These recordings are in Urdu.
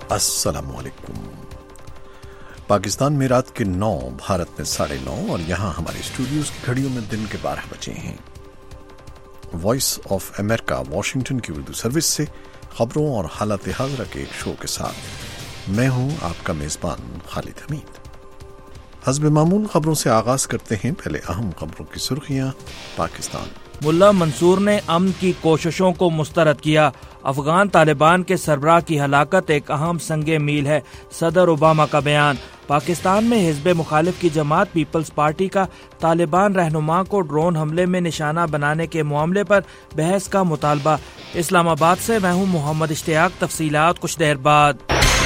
अस्सलाम वालेकुम। पाकिस्तान में रात के 9, भारत में 9:30 और यहाँ हमारे स्टूडियोज की घड़ियों में दिन के 12 बजे हैं। वॉइस ऑफ अमेरिका वाशिंगटन की उर्दू सर्विस से खबरों और हालात हाज़िरा के एक शो के साथ मैं हूँ आपका मेज़बान खालिद हमीद। हस्ब मामूल खबरों से आगाज करते हैं। पहले अहम खबरों की सुर्खियाँ। पाकिस्तान मुल्ला मंसूर ने अमन की कोशिशों को मुस्तरद किया। अफगान तालिबान के सरबराह की हलाकत एक अहम संगे मील है, सदर ओबामा का बयान। पाकिस्तान में हिज़्ब मुखालिफ की जमात पीपल्स पार्टी का तालिबान रहनुमा को ड्रोन हमले में निशाना बनाने के मामले पर बहस का मुतालबा। इस्लामाबाद से मैं हूँ मोहम्मद इश्तियाक। तफसीलात कुछ देर बाद।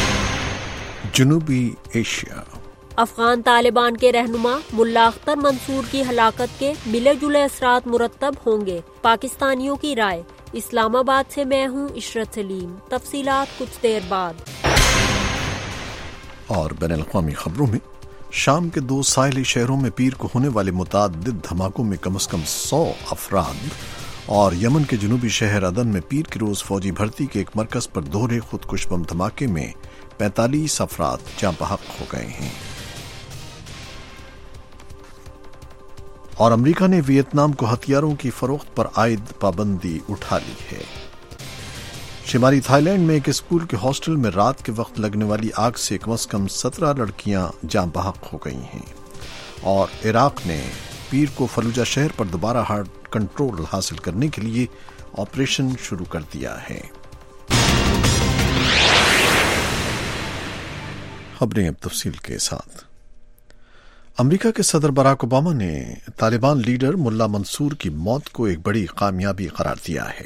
जनूबी एशिया। अफगान तालिबान के रहनुमा मुल्ला अख्तर मंसूर की हलाकत के मिले जुले असरात मुरतब होंगे, पाकिस्तानियों की राय। इस्लामाबाद से मैं हूँ इशरत सलीम। तफसीलात कुछ देर बाद। और बैनुल-अक़वामी खबरों में शाम के 2 साहिली शहरों में पीर को होने वाले मुतअद्दिद धमाकों में कम से कम 100 अफराद और यमन के जनूबी शहर अदन में पीर के रोज फौजी भर्ती के एक मरकज पर दोहरे खुदकुश बम धमाके में 45 अफराद जाँ बहक हो गए हैं। और अमेरिका ने वियतनाम को हथियारों की फरोख्त पर आयद पाबंदी उठा ली है। शिमाली थाईलैंड में एक स्कूल के हॉस्टल में रात के वक्त लगने वाली आग से कम 17 लड़कियां जाँ बहक हो गई हैं। और इराक ने पीर को फलूजा शहर पर दोबारा हार्ड कंट्रोल हासिल करने के लिए ऑपरेशन शुरू कर दिया है। खबरें अब तफसील के साथ। अमेरिका के सदर बराक ओबामा ने तालिबान लीडर मुल्ला मंसूर की मौत को एक बड़ी कामयाबी करार दिया है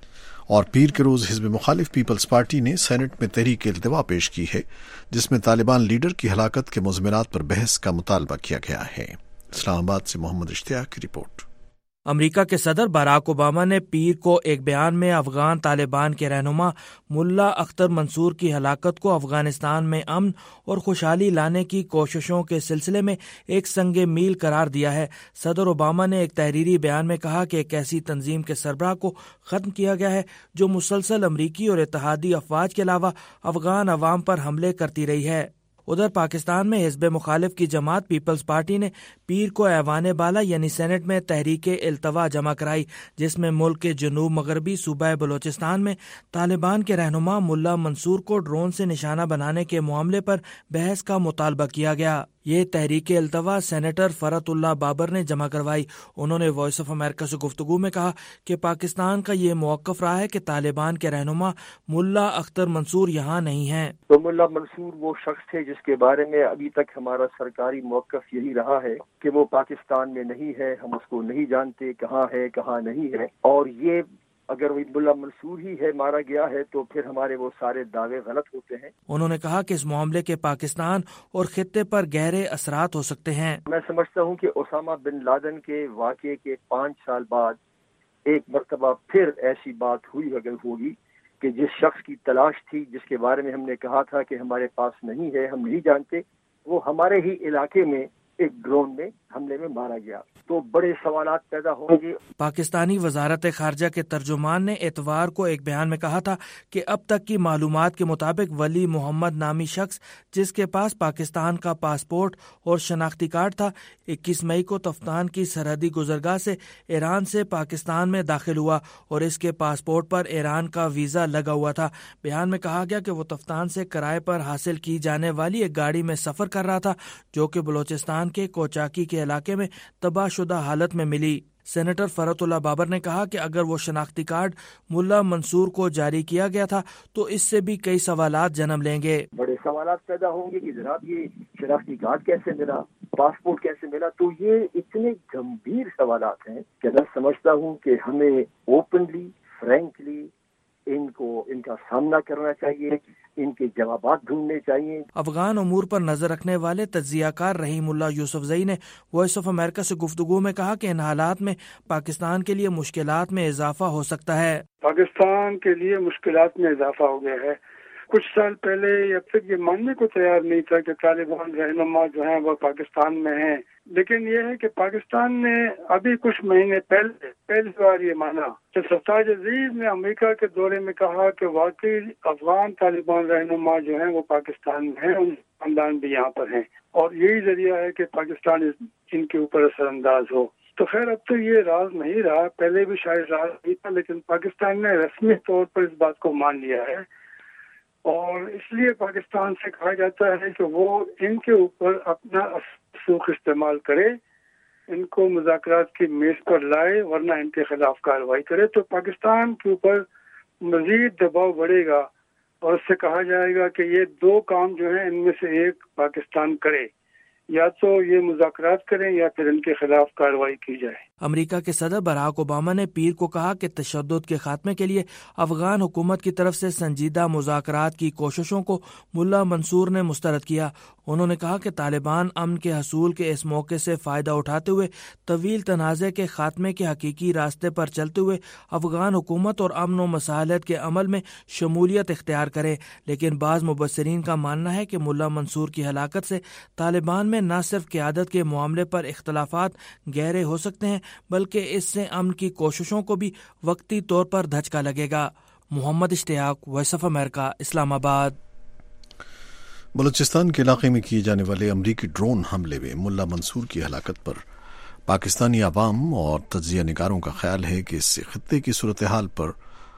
और पीर के रोज हिज़्ब मुखालिफ पीपल्स पार्टी ने सेनेट में तहरीक इल्तिवा पेश की है, जिसमें तालिबान लीडर की हलाकत के मुज़मिनात पर बहस का मुतालबा किया गया है। इस्लामाबाद से मोहम्मद इश्तियाक की रिपोर्ट। अमेरिका के सदर बराक ओबामा ने पीर को एक बयान में अफगान तालिबान के रहनुमा मुल्ला अख्तर मंसूर की हलाकत को अफगानिस्तान में अमन और खुशहाली लाने की कोशिशों के सिलसिले में एक संगे मील करार दिया है। सदर ओबामा ने एक तहरीरी बयान में कहा कि एक ऐसी तंजीम के सरबराह को ख़त्म किया गया है जो मुसलसल अमरीकी और इत्तेहादी अफवाज के अलावा अफगान अवाम पर हमले करती रही है। उधर पाकिस्तान में हिज़्ब मुखालिफ की जमात पीपल्स पार्टी ने पीर को ऐवान बाला यानी सेनेट में तहरीक इल्तवा जमा कराई, जिसमें मुल्क के जनूब मगरबी सूबा बलोचिस्तान में तालिबान के रहनुमा मुल्ला मंसूर को ड्रोन से निशाना बनाने के मामले पर बहस का मुतालबा किया गया। ये तहरीक इल्तवा सेनेटर फरतुल्लाह बाबर ने जमा करवाई। उन्होंने वॉइस ऑफ अमेरिका से गुफ्तगू में कहा कि पाकिस्तान का ये मौक़िफ़ रहा है कि तालिबान के रहनुमा मुल्ला अख्तर मंसूर यहाँ नहीं हैं। तो मुल्ला मंसूर वो शख्स थे जिसके बारे में अभी तक हमारा सरकारी मौक़िफ़ यही रहा है कि वो पाकिस्तान में नहीं है, हम उसको नहीं जानते कहाँ है कहाँ नहीं है। और ये अगर वही मुल्ला मंसूर ही है मारा गया है तो फिर हमारे वो सारे दावे गलत होते हैं। उन्होंने कहा कि इस मामले के पाकिस्तान और खित्ते पर गहरे असरात हो सकते हैं। मैं समझता हूँ कि ओसामा बिन लादेन के वाक़े के 5 साल बाद एक मरतबा फिर ऐसी बात हुई अगर होगी कि जिस शख्स की तलाश थी, जिसके बारे में हमने कहा था कि हमारे पास नहीं है, हम नहीं जानते, वो हमारे ही इलाके में एक ड्रोन में हमले में मारा गया, तो बड़े सवालात पैदा होंगे। पाकिस्तानी वजारत खारजा के तर्जुमान ने इतवार को एक बयान में कहा था कि अब तक की मालूमात के मुताबिक वली मोहम्मद नामी शख्स जिसके पास पाकिस्तान का पासपोर्ट और शनाख्ती कार्ड था, 21 मई को तफ्तान की सरहदी गुजरगाह से ईरान से पाकिस्तान में दाखिल हुआ और इसके पासपोर्ट पर ईरान का वीज़ा लगा हुआ था। बयान में कहा गया कि वो तफ्तान से किराए पर हासिल की जाने वाली एक गाड़ी में सफ़र कर रहा था जो कि बलोचिस्तान के कोचाकी के इलाके में तबाहशुदा हालत में मिली। सेनेटर फरतुल्लाह बाबर ने कहा कि अगर वो शनाख्ती कार्ड मुल्ला मंसूर को जारी किया गया था तो इससे भी कई सवालात जन्म लेंगे। बड़े सवालात पैदा होंगे कि जनाब ये शनाख्ती कार्ड कैसे मिला, पासपोर्ट कैसे मिला। तो ये इतने गंभीर सवालात हैं कि मैं समझता हूँ कि हमें ओपनली फ्रैंकली इनका सामना करना चाहिए, इनके जवाबात ढूंढने चाहिए। अफगान अमूर पर नजर रखने वाले तज्जियाकार रहीमुल्लाह यूसुफजई ने वॉइस ऑफ अमेरिका से गुफ्तगू में कहा कि इन हालात में पाकिस्तान के लिए मुश्किलात में इजाफा हो सकता है। पाकिस्तान के लिए मुश्किलात में इजाफा हो गया है। کچھ سال پہلے یا پھر یہ ماننے کو تیار نہیں تھا کہ طالبان رہنما جو ہیں وہ پاکستان میں ہیں، لیکن یہ ہے کہ پاکستان نے ابھی کچھ مہینے پہلی بار یہ مانا کہ سرتاج عزیز نے امریکہ کے دورے میں کہا کہ واقعی افغان طالبان رہنما جو ہیں وہ پاکستان میں ہیں، ان خاندان بھی یہاں پر ہیں، اور یہی ذریعہ ہے کہ پاکستان ان کے اوپر اثر انداز ہو۔ تو خیر اب تو یہ راز نہیں رہا، پہلے بھی شاید راز نہیں تھا، لیکن پاکستان نے رسمی طور پر اس بات کو مان لیا ہے، اور اس لیے پاکستان سے کہا جاتا ہے کہ وہ ان کے اوپر اپنا سوخ استعمال کرے، ان کو مذاکرات کی میز پر لائے، ورنہ ان کے خلاف کارروائی کرے۔ تو پاکستان کے اوپر مزید دباؤ بڑھے گا اور اس سے کہا جائے گا کہ یہ دو کام جو ہیں ان میں سے ایک پاکستان کرے، یا تو یہ مذاکرات کریں یا پھر ان کے خلاف کارروائی کی جائے۔ امریکہ کے صدر براک اوباما نے پیر کو کہا کہ تشدد کے خاتمے کے لیے افغان حکومت کی طرف سے سنجیدہ مذاکرات کی کوششوں کو ملا منصور نے مسترد کیا۔ انہوں نے کہا کہ طالبان امن کے حصول کے اس موقع سے فائدہ اٹھاتے ہوئے طویل تنازع کے خاتمے کے حقیقی راستے پر چلتے ہوئے افغان حکومت اور امن و مصالحت کے عمل میں شمولیت اختیار کرے، لیکن بعض مبصرین کا ماننا ہے کہ ملا منصور کی ہلاکت سے طالبان میں نہ صرف قیادت کے معاملے پر اختلافات گہرے ہو سکتے ہیں بلکہ اس سے امن کی کوششوں کو بھی وقتی طور پر دھچکا لگے گا۔ محمد اشتیاق، وائس آف امریکہ، اسلام آباد۔ بلوچستان کے علاقے میں کیے جانے والے امریکی ڈرون حملے میں ملا منصور کی ہلاکت پر پاکستانی عوام اور تجزیہ نگاروں کا خیال ہے کہ اس سے خطے کی صورتحال پر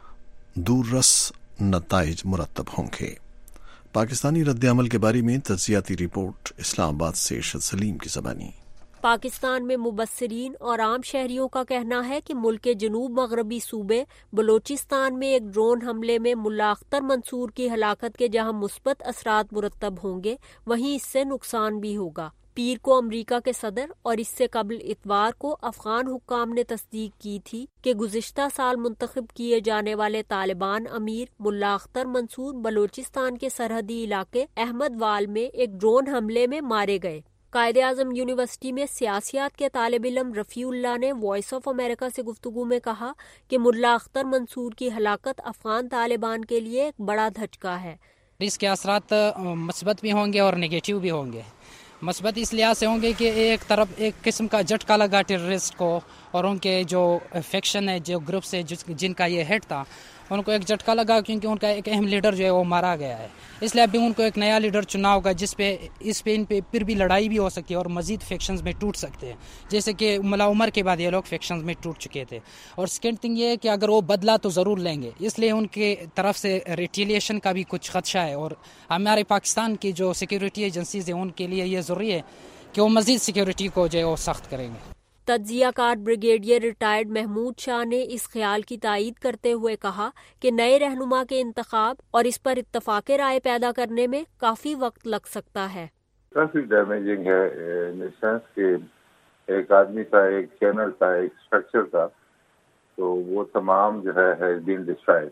دور رس نتائج مرتب ہوں گے۔ پاکستانی رد عمل کے بارے میں تجزیاتی رپورٹ اسلام آباد سے ارشد سلیم کی زبانی۔ پاکستان میں مبصرین اور عام شہریوں کا کہنا ہے کہ ملک کے جنوب مغربی صوبے بلوچستان میں ایک ڈرون حملے میں ملا اختر منصور کی ہلاکت کے جہاں مثبت اثرات مرتب ہوں گے، وہیں اس سے نقصان بھی ہوگا۔ پیر کو امریکہ کے صدر اور اس سے قبل اتوار کو افغان حکام نے تصدیق کی تھی کہ گزشتہ سال منتخب کیے جانے والے طالبان امیر ملا اختر منصور بلوچستان کے سرحدی علاقے احمد وال میں ایک ڈرون حملے میں مارے گئے۔ قائد اعظم یونیورسٹی میں سیاسیات کے طالب علم رفیع اللہ نے وائس آف امریکہ سے گفتگو میں کہا کہ ملا اختر منصور کی ہلاکت افغان طالبان کے لیے ایک بڑا دھچکا ہے۔ اس کے اثرات مثبت بھی ہوں گے اور نگیٹو بھی ہوں گے۔ مثبت اس لحاظ سے ہوں گے کہ ایک طرف ایک قسم کا جھٹکا لگا ٹیررسٹ کو، اور ان کے جو فیکشن ہے، جو گروپس ہے جن کا یہ ہیڈ تھا، ان کو ایک جھٹکا لگا کیونکہ ان کا ایک اہم لیڈر جو ہے وہ مارا گیا ہے۔ اس لیے ابھی ان کو ایک نیا لیڈر چنا ہوگا اس پہ ان پہ پھر بھی لڑائی بھی ہو سکتی ہے اور مزید فیکشنز میں ٹوٹ سکتے ہیں، جیسے کہ ملا عمر کے بعد یہ لوگ فیکشنز میں ٹوٹ چکے تھے۔ اور سیکنڈ تھنگ یہ ہے کہ اگر وہ بدلا تو ضرور لیں گے، اس لیے ان کے طرف سے ریٹیلیشن کا بھی کچھ خدشہ ہے، اور ہمارے پاکستان کی جو سیکیورٹی ایجنسیز ہیں ان کے لیے یہ ضروری ہے کہ وہ مزید سیکیورٹی کو جو ہے وہ سخت کریں گے۔ تجزیہ کار بریگیڈیئر ریٹائرڈ محمود شاہ نے اس خیال کی تائید کرتے ہوئے کہا کہ نئے رہنما کے انتخاب اور اس پر اتفاق رائے پیدا کرنے میں کافی وقت لگ سکتا ہے۔ کافی ڈیمیجنگ ہے ان سینس کہ ایک آدمی کا ایک چینل تھا، ایک اسٹرکچر تھا، تو وہ تمام جو ہے بین ڈسٹرائڈ،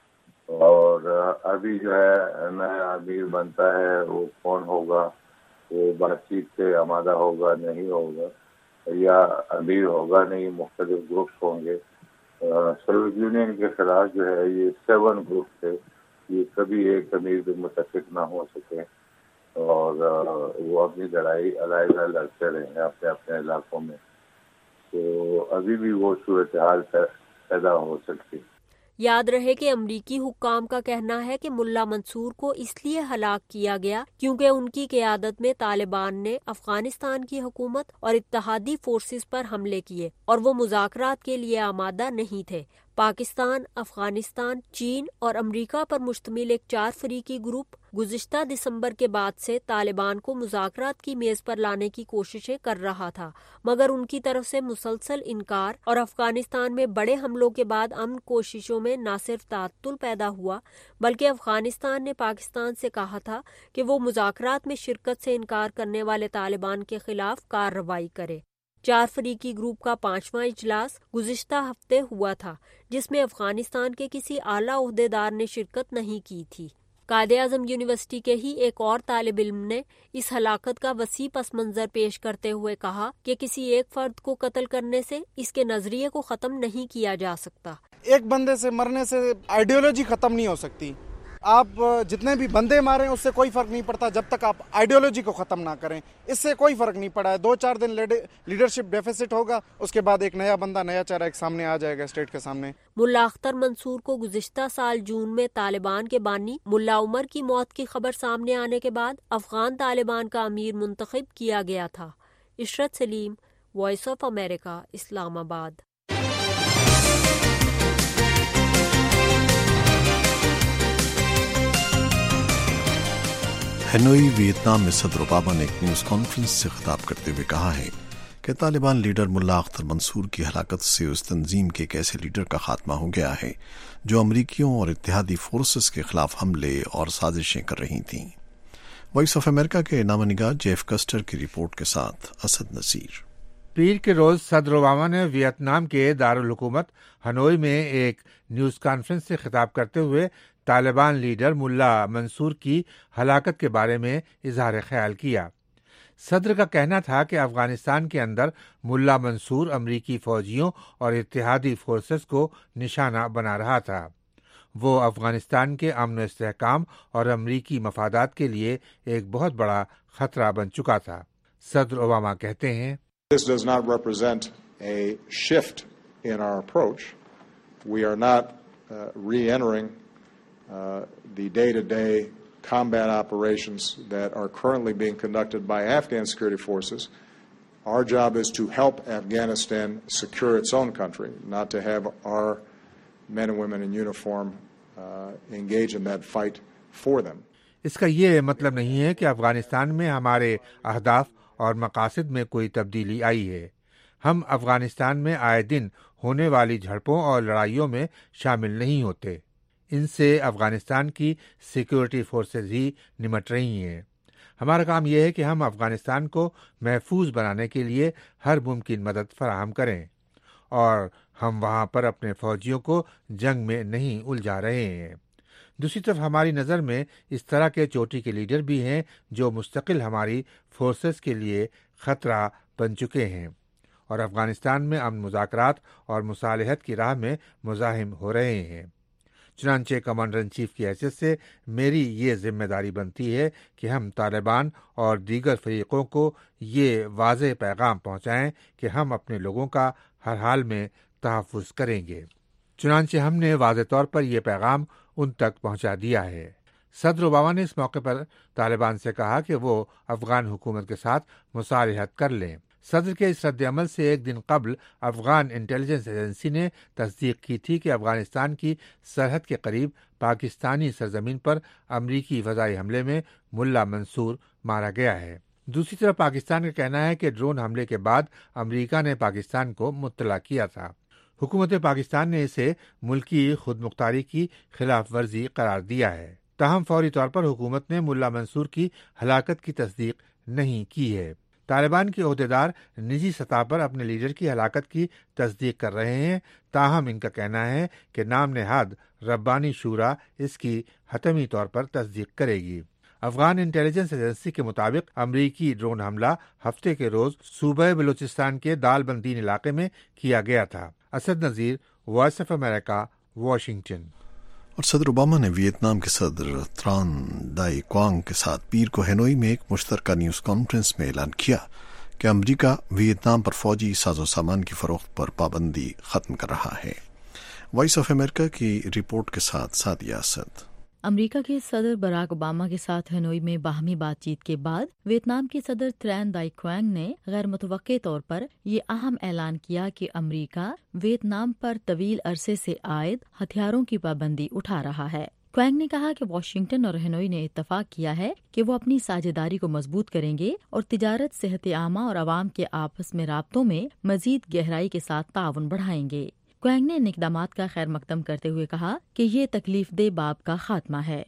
اور ابھی جو ہے نیا امیر بنتا ہے، وہ کون ہوگا، وہ بات چیت سے آمادہ ہوگا نہیں ہوگا، یا امیر ہوگا نہیں، مختلف گروپس ہوں گے۔ سوویت یونین کے خلاف جو ہے یہ 7 گروپ تھے، یہ کبھی ایک امیر بھی متفق نہ ہو سکے، اور وہ اپنی لڑائی علیحدہ لڑتے رہے ہیں اپنے اپنے علاقوں میں، تو ابھی بھی وہ صورتحال پیدا ہو سکتی۔ یاد رہے کہ امریکی حکام کا کہنا ہے کہ ملا منصور کو اس لیے ہلاک کیا گیا کیونکہ ان کی قیادت میں طالبان نے افغانستان کی حکومت اور اتحادی فورسز پر حملے کیے اور وہ مذاکرات کے لیے آمادہ نہیں تھے۔ پاکستان، افغانستان، چین اور امریکہ پر مشتمل ایک 4 فریقی گروپ گزشتہ دسمبر کے بعد سے طالبان کو مذاکرات کی میز پر لانے کی کوششیں کر رہا تھا، مگر ان کی طرف سے مسلسل انکار، اور افغانستان میں بڑے حملوں کے بعد امن کوششوں میں نہ صرف تعطل پیدا ہوا بلکہ افغانستان نے پاکستان سے کہا تھا کہ وہ مذاکرات میں شرکت سے انکار کرنے والے طالبان کے خلاف کارروائی کرے۔ 4 فریقی گروپ کا 5واں اجلاس گزشتہ ہفتے ہوا تھا، جس میں افغانستان کے کسی اعلیٰ عہدیدار نے شرکت نہیں کی تھی۔ قائد اعظم یونیورسٹی کے ہی ایک اور طالب علم نے اس ہلاکت کا وسیع پس منظر پیش کرتے ہوئے کہا کہ کسی ایک فرد کو قتل کرنے سے اس کے نظریے کو ختم نہیں کیا جا سکتا۔ ایک بندے سے مرنے سے آئیڈیالوجی ختم نہیں ہو سکتی، آپ جتنے بھی بندے ماریں اس سے کوئی فرق نہیں پڑتا جب تک آپ آئیڈیالوجی کو ختم نہ کریں. اس سے کوئی فرق نہیں پڑا ہے. 2-4 دن لیڈرشپ ڈیفیسٹ ہوگا, اس کے بعد ایک نیا بندہ, نیا چہرہ ایک سامنے آ جائے گا اسٹیٹ کے سامنے. ملا اختر منصور کو گزشتہ سال جون میں طالبان کے بانی ملا عمر کی موت کی خبر سامنے آنے کے بعد افغان طالبان کا امیر منتخب کیا گیا تھا. عشرت سلیم, وائس آف امریکہ, اسلام آباد. ہنوئی ویتنام میں صدر اوباما نے ایک نیوز کانفرنس سے خطاب کرتے ہوئے کہا ہے کہ طالبان لیڈر ملا اختر منصور کی ہلاکت سے اس تنظیم کے ایک ایسے لیڈر کا خاتمہ ہو گیا ہے جو امریکیوں اور اتحادی فورسز کے خلاف حملے اور سازشیں کر رہی تھیں. وائس آف امریکہ کے نامہ نگار جیف کسٹر کی رپورٹ کے ساتھ اسد نصیر. پیر کے روز صدر اوباما نے ویتنام کے دارالحکومت ہنوئی میں ایک نیوز کانفرنس سے خطاب کرتے ہوئے طالبان لیڈر ملا منصور کی ہلاکت کے بارے میں اظہار خیال کیا. صدر کا کہنا تھا کہ افغانستان کے اندر ملا منصور امریکی فوجیوں اور اتحادی فورسز کو نشانہ بنا رہا تھا. وہ افغانستان کے امن و استحکام اور امریکی مفادات کے لیے ایک بہت بڑا خطرہ بن چکا تھا. صدر اوباما کہتے ہیں This does not represent a shift in our approach. We are not re-entering the day-to-day combat operations that are currently being conducted by Afghan security forces. Our job is to help Afghanistan secure its own country, not to have our men and women in uniform engage in that fight for them. اس کا یہ مطلب نہیں ہے کہ افغانستان میں ہمارے اہداف اور مقاصد میں کوئی تبدیلی آئی ہے. ہم افغانستان میں آئے دن ہونے والی جھڑپوں اور لڑائیوں میں شامل نہیں ہوتے. ان سے افغانستان کی سیکورٹی فورسز ہی نمٹ رہی ہیں. ہمارا کام یہ ہے کہ ہم افغانستان کو محفوظ بنانے کے لیے ہر ممکن مدد فراہم کریں، اور ہم وہاں پر اپنے فوجیوں کو جنگ میں نہیں الجھا رہے ہیں. دوسری طرف ہماری نظر میں اس طرح کے چوٹی کے لیڈر بھی ہیں جو مستقل ہماری فورسز کے لیے خطرہ بن چکے ہیں اور افغانستان میں امن مذاکرات اور مصالحت کی راہ میں مزاحم ہو رہے ہیں. چنانچہ کمانڈر ان چیف کی حیثیت سے میری یہ ذمہ داری بنتی ہے کہ ہم طالبان اور دیگر فریقوں کو یہ واضح پیغام پہنچائیں کہ ہم اپنے لوگوں کا ہر حال میں تحفظ کریں گے. چنانچہ ہم نے واضح طور پر یہ پیغام ان تک پہنچا دیا ہے. صدر اوباما نے اس موقع پر طالبان سے کہا کہ وہ افغان حکومت کے ساتھ مصالحت کر لیں. صدر کے اس رد عمل سے ایک دن قبل افغان انٹیلیجنس ایجنسی نے تصدیق کی تھی کہ افغانستان کی سرحد کے قریب پاکستانی سرزمین پر امریکی فضائی حملے میں ملا منصور مارا گیا ہے. دوسری طرف پاکستان کا کہنا ہے کہ ڈرون حملے کے بعد امریکہ نے پاکستان کو مطلع کیا تھا. حکومت پاکستان نے اسے ملکی خود مختاری کی خلاف ورزی قرار دیا ہے. تاہم فوری طور پر حکومت نے ملا منصور کی ہلاکت کی تصدیق نہیں کی ہے. طالبان کے عہدیدار نجی سطح پر اپنے لیڈر کی ہلاکت کی تصدیق کر رہے ہیں، تاہم ان کا کہنا ہے کہ نام نہاد ربانی شورا اس کی حتمی طور پر تصدیق کرے گی. افغان انٹیلیجنس ایجنسی کے مطابق امریکی ڈرون حملہ ہفتے کے روز صوبہ بلوچستان کے دال بندین علاقے میں کیا گیا تھا. Asad Nazir, voice of America, Washington. اور صدر اوباما نے ویتنام کے صدر تران دائی کوانگ کے ساتھ پیر کو ہنوئی میں ایک مشترکہ نیوز کانفرنس میں اعلان کیا کہ امریکہ ویتنام پر فوجی ساز و سامان کی فروخت پر پابندی ختم کر رہا ہے. وائس آف امریکہ کی رپورٹ کے ساتھ سعدیہ اسد. امریکہ کے صدر براک اوباما کے ساتھ ہنوئی میں باہمی بات چیت کے بعد ویتنام کے صدر تران دائی کوانگ نے غیر متوقع طور پر یہ اہم اعلان کیا کہ امریکہ ویتنام پر طویل عرصے سے عائد ہتھیاروں کی پابندی اٹھا رہا ہے. کوانگ نے کہا کہ واشنگٹن اور ہنوئی نے اتفاق کیا ہے کہ وہ اپنی ساجھیداری کو مضبوط کریں گے اور تجارت، صحت عامہ اور عوام کے آپس میں رابطوں میں مزید گہرائی کے ساتھ تعاون بڑھائیں گے. کوانگ نے ان اقدامات کا خیر مقدم کرتے ہوئے کہا کہ یہ تکلیف دہ باب کا خاتمہ ہے.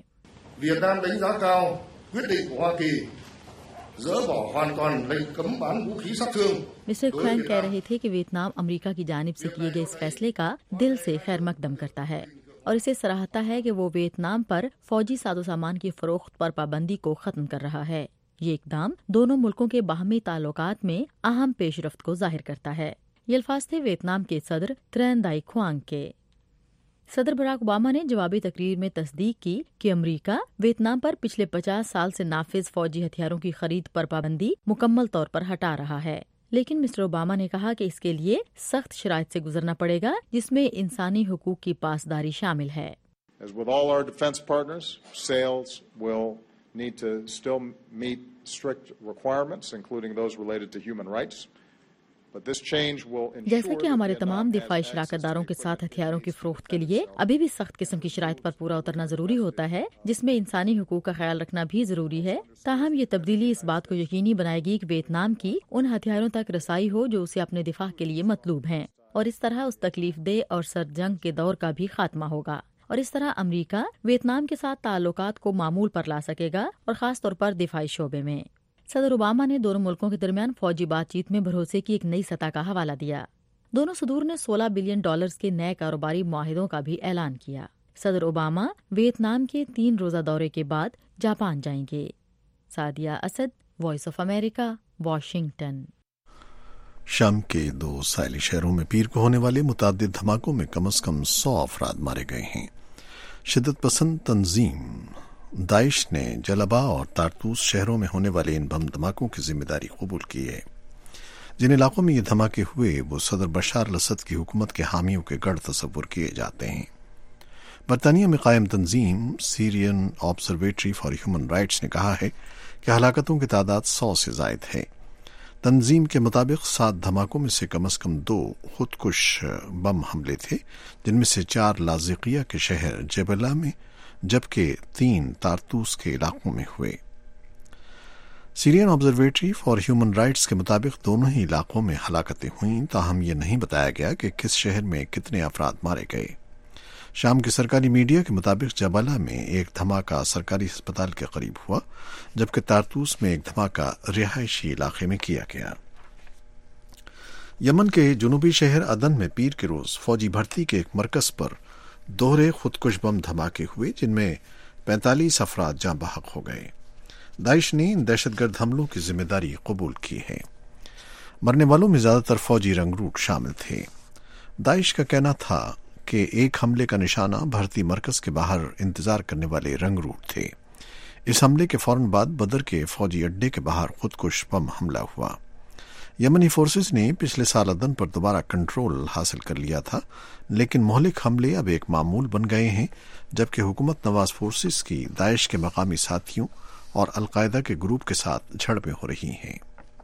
مسٹر کوانگ کہہ رہے تھے کہ ویتنام امریکہ کی جانب سے کیے گئے اس فیصلے کا دل سے خیر مقدم کرتا ہے اور اسے سراہتا ہے کہ وہ ویتنام پر فوجی ساز و سامان کی فروخت پر پابندی کو ختم کر رہا ہے. یہ اقدام دونوں ملکوں کے باہمی تعلقات میں اہم پیش رفت کو ظاہر کرتا ہے. یہ الفاظ تھے ویتنام کے صدر تران دائی کوانگ کے. صدر براک اوباما نے جوابی تقریر میں تصدیق کی کہ امریکہ ویتنام پر پچھلے 50 سال سے نافذ فوجی ہتھیاروں کی خرید پر پابندی مکمل طور پر ہٹا رہا ہے، لیکن مسٹر اوباما نے کہا کہ اس کے لیے سخت شرائط سے گزرنا پڑے گا جس میں انسانی حقوق کی پاسداری شامل ہے۔ As with all our defense partners, sales will need to still meet strict requirements, including those related to human rights. But this change will ensure جیسا کہ ہمارے تمام دفاعی شراکت داروں کے ساتھ ہتھیاروں کی فروخت کے لیے ابھی بھی سخت قسم کی شرائط پر پورا اترنا ضروری ہوتا ہے، جس میں انسانی حقوق کا خیال رکھنا بھی ضروری ہے۔ تاہم یہ تبدیلی اس بات کو یقینی بنائے گی کہ ویتنام کی ان ہتھیاروں تک رسائی ہو جو اسے اپنے دفاع کے لیے مطلوب ہیں، اور اس طرح اس تکلیف دہ اور سرد جنگ کے دور کا بھی خاتمہ ہوگا، اور اس طرح امریکہ ویتنام کے ساتھ تعلقات کو معمول پر لا سکے گا، اور خاص طور پر دفاعی شعبے میں۔ صدر اوباما نے دونوں ملکوں کے درمیان فوجی بات چیت میں بھروسے کی ایک نئی سطح کا حوالہ دیا۔ دونوں صدور نے $16 بلین کے نئے کاروباری معاہدوں کا بھی اعلان کیا۔ صدر اوباما ویتنام کے 3 روزہ دورے کے بعد جاپان جائیں گے۔ Sadia Asad, voice of America, Washington. شام کے 2 ساحلی شہروں میں پیر کو ہونے والے متعدد دھماکوں میں کم از کم 100 افراد مارے گئے ہیں۔ شدت پسند تنظیم داعش نے جلبہ اور تارتوس شہروں میں ہونے والے ان بم دھماکوں کی ذمہ داری قبول کی ہے۔ جن علاقوں میں یہ دھماکے ہوئے وہ صدر بشار الاسد کی حکومت کے حامیوں کے گڑھ تصور کیے جاتے ہیں۔ برطانیہ میں قائم تنظیم Syrian observatory for human rights نے کہا ہے کہ ہلاکتوں کی تعداد 100 سے زائد ہے۔ تنظیم کے مطابق 7 دھماکوں میں سے کم 2 خودکش بم حملے تھے، جن میں سے 4 لاذقیہ کے شہر جبلہ میں جبکہ 3 تارتوس کے علاقوں میں ہوئے۔ Syrian observatory for human Rights کے مطابق دونوں ہی علاقوں میں ہلاکتیں ہوئیں، تاہم یہ نہیں بتایا گیا کہ کس شہر میں کتنے افراد مارے گئے۔ شام کے سرکاری میڈیا کے مطابق جبالہ میں ایک دھماکہ سرکاری ہسپتال کے قریب ہوا، جبکہ تارتوس میں ایک دھماکہ رہائشی علاقے میں کیا گیا۔ یمن کے جنوبی شہر عدن میں پیر کے روز فوجی بھرتی کے ایک مرکز پر دوہرے خودکش بم دھماکے ہوئے، جن میں 45 افراد جاں بحق ہو گئے۔ داعش نے ان دہشت گرد حملوں کی ذمہ داری قبول کی ہے۔ مرنے والوں میں زیادہ تر فوجی رنگروٹ شامل تھے۔ داعش کا کہنا تھا کہ ایک حملے کا نشانہ بھرتی مرکز کے باہر انتظار کرنے والے رنگروٹ تھے۔ اس حملے کے فوراً بعد بدر کے فوجی اڈے کے باہر خودکش بم حملہ ہوا۔ یمنی فورسز نے پچھلے سال عدن پر دوبارہ کنٹرول حاصل کر لیا تھا، لیکن مہلک حملے اب ایک معمول بن گئے ہیں، جبکہ حکومت نواز فورسز کی داعش کے مقامی ساتھیوں اور القاعدہ کے گروپ کے ساتھ جھڑپیں ہو رہی ہیں۔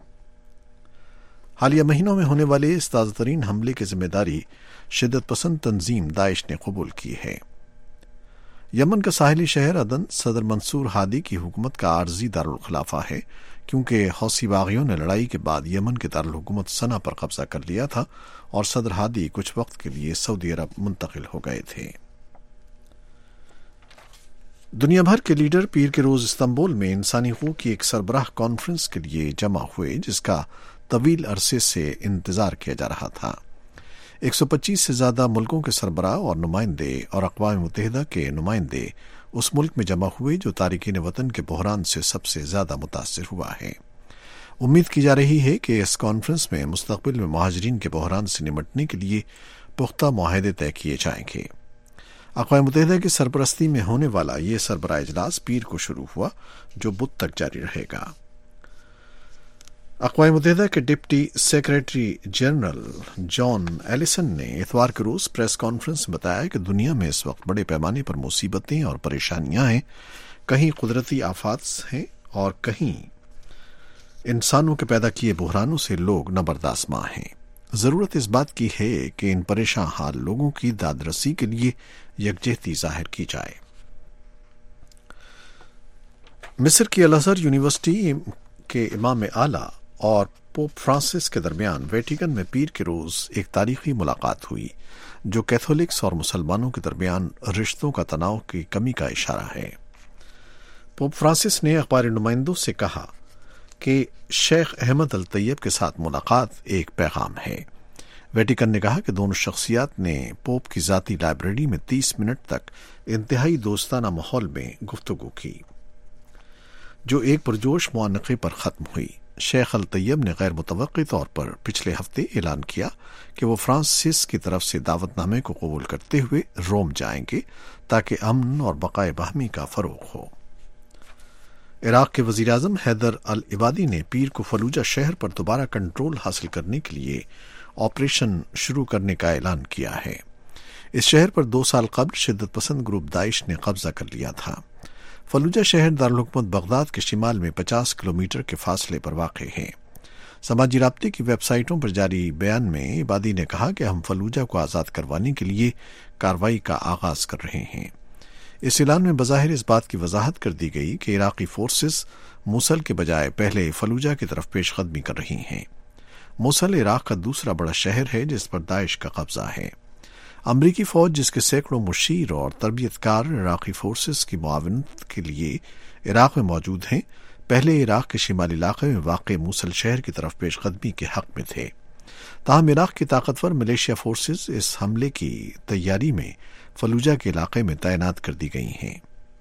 حالیہ مہینوں میں ہونے والے اس تازہ ترین حملے کی ذمہ داری شدت پسند تنظیم داعش نے قبول کی ہے۔ یمن کا ساحلی شہر عدن صدر منصور ہادی کی حکومت کا عارضی دارالخلافہ ہے، کیونکہ حوثی باغیوں نے لڑائی کے بعد یمن کے دارالحکومت صنعا پر قبضہ کر لیا تھا اور صدر ہادی کچھ وقت کے لیے سعودی عرب منتقل ہو گئے تھے۔ دنیا بھر کے لیڈر پیر کے روز استنبول میں انسانی حقوق کی ایک سربراہ کانفرنس کے لیے جمع ہوئے، جس کا طویل عرصے سے انتظار کیا جا رہا تھا۔ 125 سے زیادہ ملکوں کے سربراہ اور نمائندے اور اقوام متحدہ کے نمائندے اس ملک میں جمع ہوئے جو تارکین وطن کے بحران سے سب سے زیادہ متاثر ہوا ہے۔ امید کی جا رہی ہے کہ اس کانفرنس میں مستقبل میں مہاجرین کے بحران سے نمٹنے کے لیے پختہ معاہدے طے کیے جائیں گے۔ اقوام متحدہ کی سرپرستی میں ہونے والا یہ سربراہ اجلاس پیر کو شروع ہوا، جو بدھ تک جاری رہے گا۔ اقوام متحدہ کے deputy secretary general Jan Eliasson نے اتوار کے روز پریس کانفرنس میں بتایا کہ دنیا میں اس وقت بڑے پیمانے پر مصیبتیں اور پریشانیاں ہیں، کہیں قدرتی آفات ہیں اور کہیں انسانوں کے پیدا کیے بحرانوں سے لوگ نابرداشت ماں ہیں۔ ضرورت اس بات کی ہے کہ ان پریشان حال لوگوں کی داد رسی کے لیے یکجہتی ظاہر کی جائے۔ مصر کی الازہر یونیورسٹی کے امام اعلیٰ اور پوپ فرانسس کے درمیان ویٹیکن میں پیر کے روز ایک تاریخی ملاقات ہوئی، جو کیتھولکس اور مسلمانوں کے درمیان رشتوں کا تناؤ کی کمی کا اشارہ ہے۔ پوپ فرانسس نے اخباری نمائندوں سے کہا کہ شیخ احمد الطیب کے ساتھ ملاقات ایک پیغام ہے۔ ویٹیکن نے کہا کہ دونوں شخصیات نے پوپ کی ذاتی لائبریری میں 30 منٹ تک انتہائی دوستانہ ماحول میں گفتگو کی، جو ایک پرجوش معانقے پر ختم ہوئی۔ شیخ الطیب نے غیر متوقع طور پر پچھلے ہفتے اعلان کیا کہ وہ فرانسس کی طرف سے دعوت نامے کو قبول کرتے ہوئے روم جائیں گے تاکہ امن اور بقائے باہمی کا فروغ ہو۔ عراق کے وزیراعظم حیدر العبادی نے پیر کو فلوجہ شہر پر دوبارہ کنٹرول حاصل کرنے کے لیے آپریشن شروع کرنے کا اعلان کیا ہے۔ اس شہر پر 2 سال قبل شدت پسند گروپ داعش نے قبضہ کر لیا تھا۔ فلوجہ شہر دارالحکومت بغداد کے شمال میں 50 کلومیٹر کے فاصلے پر واقع ہے۔ سماجی رابطے کی ویب سائٹوں پر جاری بیان میں عبادی نے کہا کہ ہم فلوجہ کو آزاد کروانے کے لیے کارروائی کا آغاز کر رہے ہیں۔ اس اعلان میں بظاہر اس بات کی وضاحت کر دی گئی کہ عراقی فورسز موصل کے بجائے پہلے فلوجہ کی طرف پیش قدمی کر رہی ہیں۔ موصل عراق کا دوسرا بڑا شہر ہے جس پر داعش کا قبضہ ہے۔ امریکی فوج جس کے سینکڑوں مشیر اور تربیت کار عراقی فورسز کی معاونت کے لیے عراق میں موجود ہیں، پہلے عراق کے شمالی علاقے میں واقع موصل شہر کی طرف پیش قدمی کے حق میں تھے۔ تاہم عراق کی طاقتور ملیشیا فورسز اس حملے کی تیاری میں فلوجہ کے علاقے میں تعینات کر دی گئی ہیں۔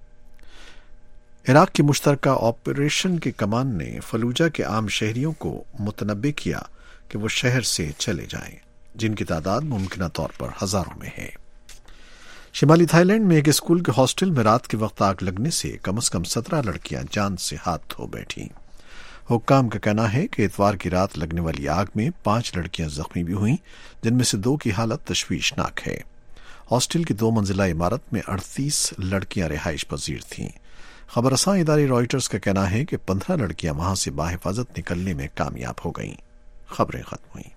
عراق کی مشترکہ آپریشن کی کمان نے فلوجہ کے عام شہریوں کو متنبہ کیا کہ وہ شہر سے چلے جائیں، جن کی تعداد ممکنہ طور پر ہزاروں میں ہے۔ شمالی تھائی لینڈ میں ایک اسکول کے ہاسٹل میں رات کے وقت آگ لگنے سے کم از کم 17 لڑکیاں جان سے ہاتھ دھو بیٹھیں۔ حکام کا کہنا ہے کہ اتوار کی رات لگنے والی آگ میں 5 لڑکیاں زخمی بھی ہوئیں، جن میں سے 2 کی حالت تشویشناک ہے۔ ہاسٹل کی 2 منزلہ عمارت میں 38 لڑکیاں رہائش پذیر تھیں۔ خبر رساں ادارے رائٹرز کا کہنا ہے کہ 15 لڑکیاں وہاں سے بحفاظت نکلنے میں کامیاب ہو گئیں۔ خبریں ختم ہوئیں۔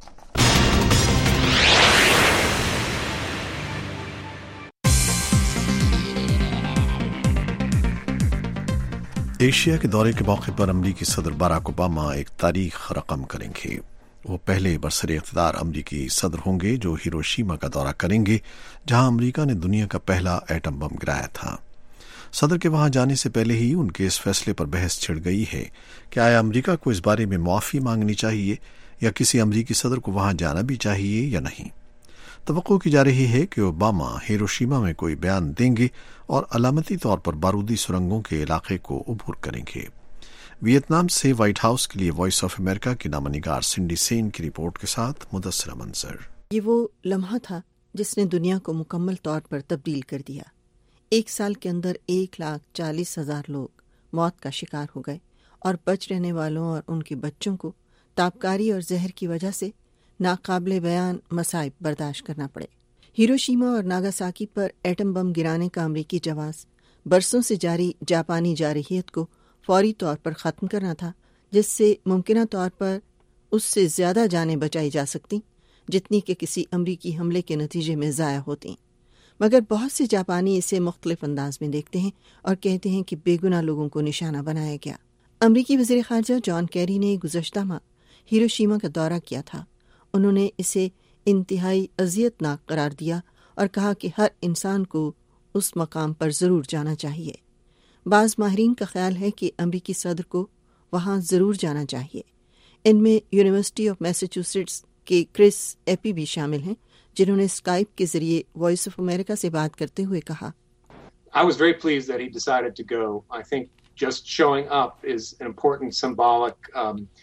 ایشیا کے دورے کے موقع پر امریکی صدر باراک اوباما ایک تاریخ رقم کریں گے۔ وہ پہلے برسر اقتدار امریکی صدر ہوں گے جو ہیروشیما کا دورہ کریں گے، جہاں امریکہ نے دنیا کا پہلا ایٹم بم گرایا تھا۔ صدر کے وہاں جانے سے پہلے ہی ان کے اس فیصلے پر بحث چھڑ گئی ہے کہ آیا امریکہ کو اس بارے میں معافی مانگنی چاہیے یا کسی امریکی صدر کو وہاں جانا بھی چاہیے یا نہیں۔ توقع کی جا رہی ہے کہ اوباما ہیروشیما میں کوئی بیان دیں گے اور علامتی طور پر بارودی سرنگوں کے علاقے کو عبور کریں گے۔ ویتنام سے وائٹ ہاؤس کے لیے وائس آف امریکہ کی نامہ نگار سنڈی سین کی رپورٹ کے ساتھ مدثرہ منظر۔ یہ وہ لمحہ تھا جس نے دنیا کو مکمل طور پر تبدیل کر دیا۔ 1 سال کے اندر 1,40,000 لوگ موت کا شکار ہو گئے اور بچ رہنے والوں اور ان کے بچوں کو تابکاری اور زہر کی وجہ سے ناقابل بیان مصائب برداشت کرنا پڑے۔ ہیروشیما اور ناگاساکی پر ایٹم بم گرانے کا امریکی جواز برسوں سے جاری جاپانی جارحیت کو فوری طور پر ختم کرنا تھا، جس سے ممکنہ طور پر اس سے زیادہ جانیں بچائی جا سکتی جتنی کہ کسی امریکی حملے کے نتیجے میں ضائع ہوتی۔ مگر بہت سے جاپانی اسے مختلف انداز میں دیکھتے ہیں اور کہتے ہیں کہ بے گناہ لوگوں کو نشانہ بنایا گیا۔ امریکی وزیر خارجہ جان کیری نے گزشتہ ماہ ہیروشیما کا دورہ کیا تھا۔ انہوں نے اسے انتہائی اذیت ناک قرار دیا اور کہا کہ ہر انسان کو اس مقام پر ضرور جانا چاہیے۔ بعض ماہرین کا خیال ہے کہ امریکی صدر کو وہاں ضرور جانا چاہیے۔ ان میں یونیورسٹی آف میساچوسیٹس کے کرس ایپی بھی شامل ہیں، جنہوں نے اسکائپ کے ذریعے وائس آف امریکہ سے بات کرتے ہوئے کہا، I was very pleased that he decided to go. I think just showing up is an important symbolic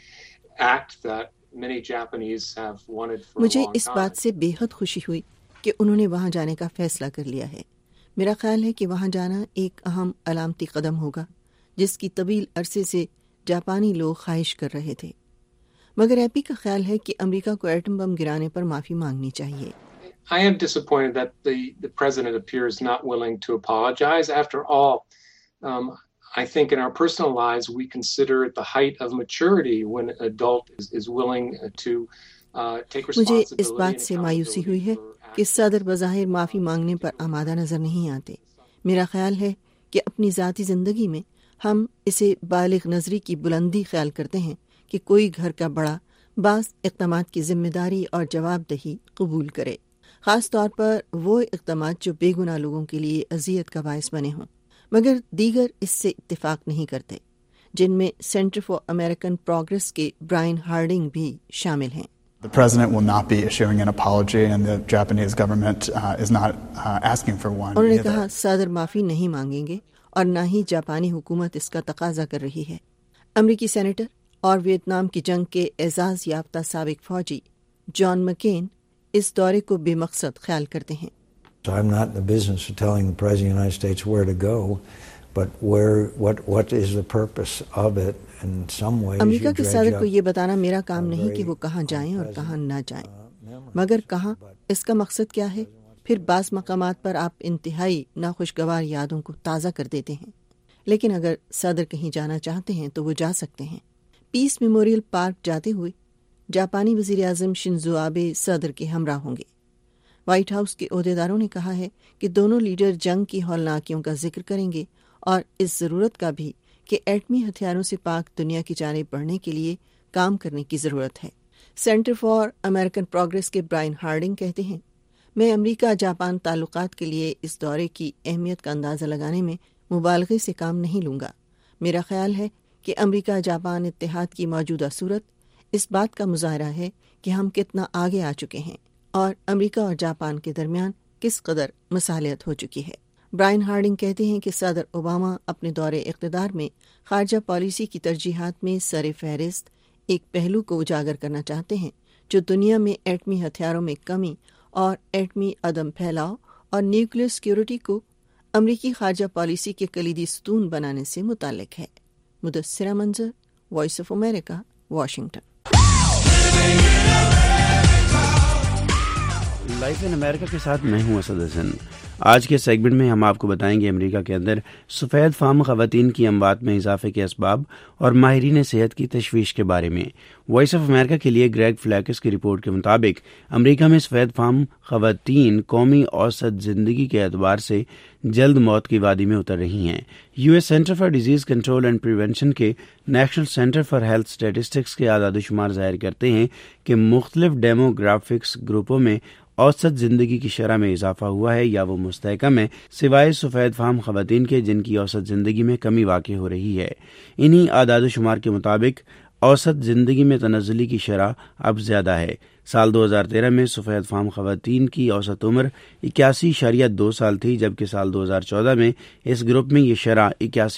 act that many Japanese have wanted for a long time. مجھے اس بات سے بے حد خوشی ہوئی کہ انہوں نے وہاں جانے کا فیصلہ کر لیا ہے۔ میرا خیال ہے کہ وہاں جانا ایک اہم علامتی قدم ہوگا جس کی طویل عرصے سے جاپانی لوگ خواہش کر رہے تھے۔ مگر ایپی کا خیال ہے کہ امریکہ کو ایٹم بم گرانے پر معافی مانگنی چاہیے۔ I am disappointed that the president appears not willing to apologize. After all, I think in our personal lives we consider it the height of maturity when an adult is willing to take responsibility. مجھے اس بات سے مایوسی ہوئی ہے کہ صدر بظاہر معافی مانگنے پر آمادہ نظر نہیں آتے۔ میرا خیال ہے کہ اپنی ذاتی زندگی میں ہم اسے بالغ نظری کی بلندی خیال کرتے ہیں کہ کوئی گھر کا بڑا بعض اقدامات کی ذمہ داری اور جواب دہی قبول کرے، خاص طور پر وہ اقدامات جو بے گناہ لوگوں کے لیے اذیت کا باعث بنے ہوں، مگر دیگر اس سے اتفاق نہیں کرتے، جن میں سینٹر فار امریکن پروگریس کے برائن ہارڈنگ بھی شامل ہیں۔ The president will not be issuing an apology and the Japanese government is not asking for one. انہوں نے کہا صدر معافی نہیں مانگیں گے اور نہ ہی جاپانی حکومت اس کا تقاضا کر رہی ہے۔ امریکی سینیٹر اور ویتنام کی جنگ کے اعزاز یافتہ سابق فوجی جان مکین اس دورے کو بے مقصد خیال کرتے ہیں۔ I'm not in the business of telling the President of the United States where to go, but what is the purpose of it? In some ways, امریکہ کے صدر کو یہ بتانا میرا کام نہیں کہ وہ کہاں جائیں اور کہاں نہ جائیں، مگر کہاں اس کا مقصد کیا ہے۔ پھر بعض مقامات پر آپ انتہائی ناخوشگوار یادوں کو تازہ کر دیتے ہیں، لیکن اگر صدر کہیں جانا چاہتے ہیں تو وہ جا سکتے ہیں۔ پیس میموریل پارک جاتے ہوئے جاپانی وزیر اعظم شنزو آبے صدر کے ہمراہ ہوں گے۔ وائٹ ہاؤس کے عہدیداروں نے کہا ہے کہ دونوں لیڈر جنگ کی ہولناکیوں کا ذکر کریں گے اور اس ضرورت کا بھی کہ ایٹمی ہتھیاروں سے پاک دنیا کی جانب بڑھنے کے لیے کام کرنے کی ضرورت ہے۔ سینٹر فار امریکن پروگریس کے برائن ہارڈنگ کہتے ہیں، میں امریکہ جاپان تعلقات کے لیے اس دورے کی اہمیت کا اندازہ لگانے میں مبالغے سے کام نہیں لوں گا۔ میرا خیال ہے کہ امریکہ جاپان اتحاد کی موجودہ صورت اس بات کا مظاہرہ ہے کہ ہم کتنا آگے آ چکے ہیں اور امریکہ اور جاپان کے درمیان کس قدر مصالحت ہو چکی ہے۔ برائن ہارڈنگ کہتے ہیں کہ صدر اوباما اپنے دور اقتدار میں خارجہ پالیسی کی ترجیحات میں سر فہرست ایک پہلو کو اجاگر کرنا چاہتے ہیں جو دنیا میں ایٹمی ہتھیاروں میں کمی اور ایٹمی عدم پھیلاؤ اور نیوکلیئر سیکیورٹی کو امریکی خارجہ پالیسی کے کلیدی ستون بنانے سے متعلق ہے۔ Mudassira Manzar, Voice of America, Washington. Life in America کے ساتھ میں ہوں اسد حسن۔ آج کے سیگمنٹ میں ہم آپ کو بتائیں گے امریکہ کے اندر سفید فام خواتین کی اموات میں اضافے کے اسباب اور ماہرین صحت کی تشویش کے بارے میں۔ وائس آف امریکہ کے لیے گریگ فلیکس کی رپورٹ کے مطابق امریکہ میں سفید فام خواتین قومی اوسط زندگی کے اعتبار سے جلد موت کی وادی میں اتر رہی ہیں۔ U S centre for disease control and prevention کے national centre for health statistics کے اعداد و شمار ظاہر کرتے ہیں کہ مختلف ڈیموگرافکس گروپوں میں اوسط زندگی کی شرح میں اضافہ ہوا ہے یا وہ مستحکم ہے، سوائے سفید فام خواتین کے جن کی اوسط زندگی میں کمی واقع ہو رہی ہے۔ انہی اعداد و شمار کے مطابق اوسط زندگی میں تنزلی کی شرح اب زیادہ ہے۔ سال 2013 میں سفید فام خواتین کی اوسط عمر 81.2 سال تھی، جبکہ سال 2014 میں اس گروپ میں یہ شرح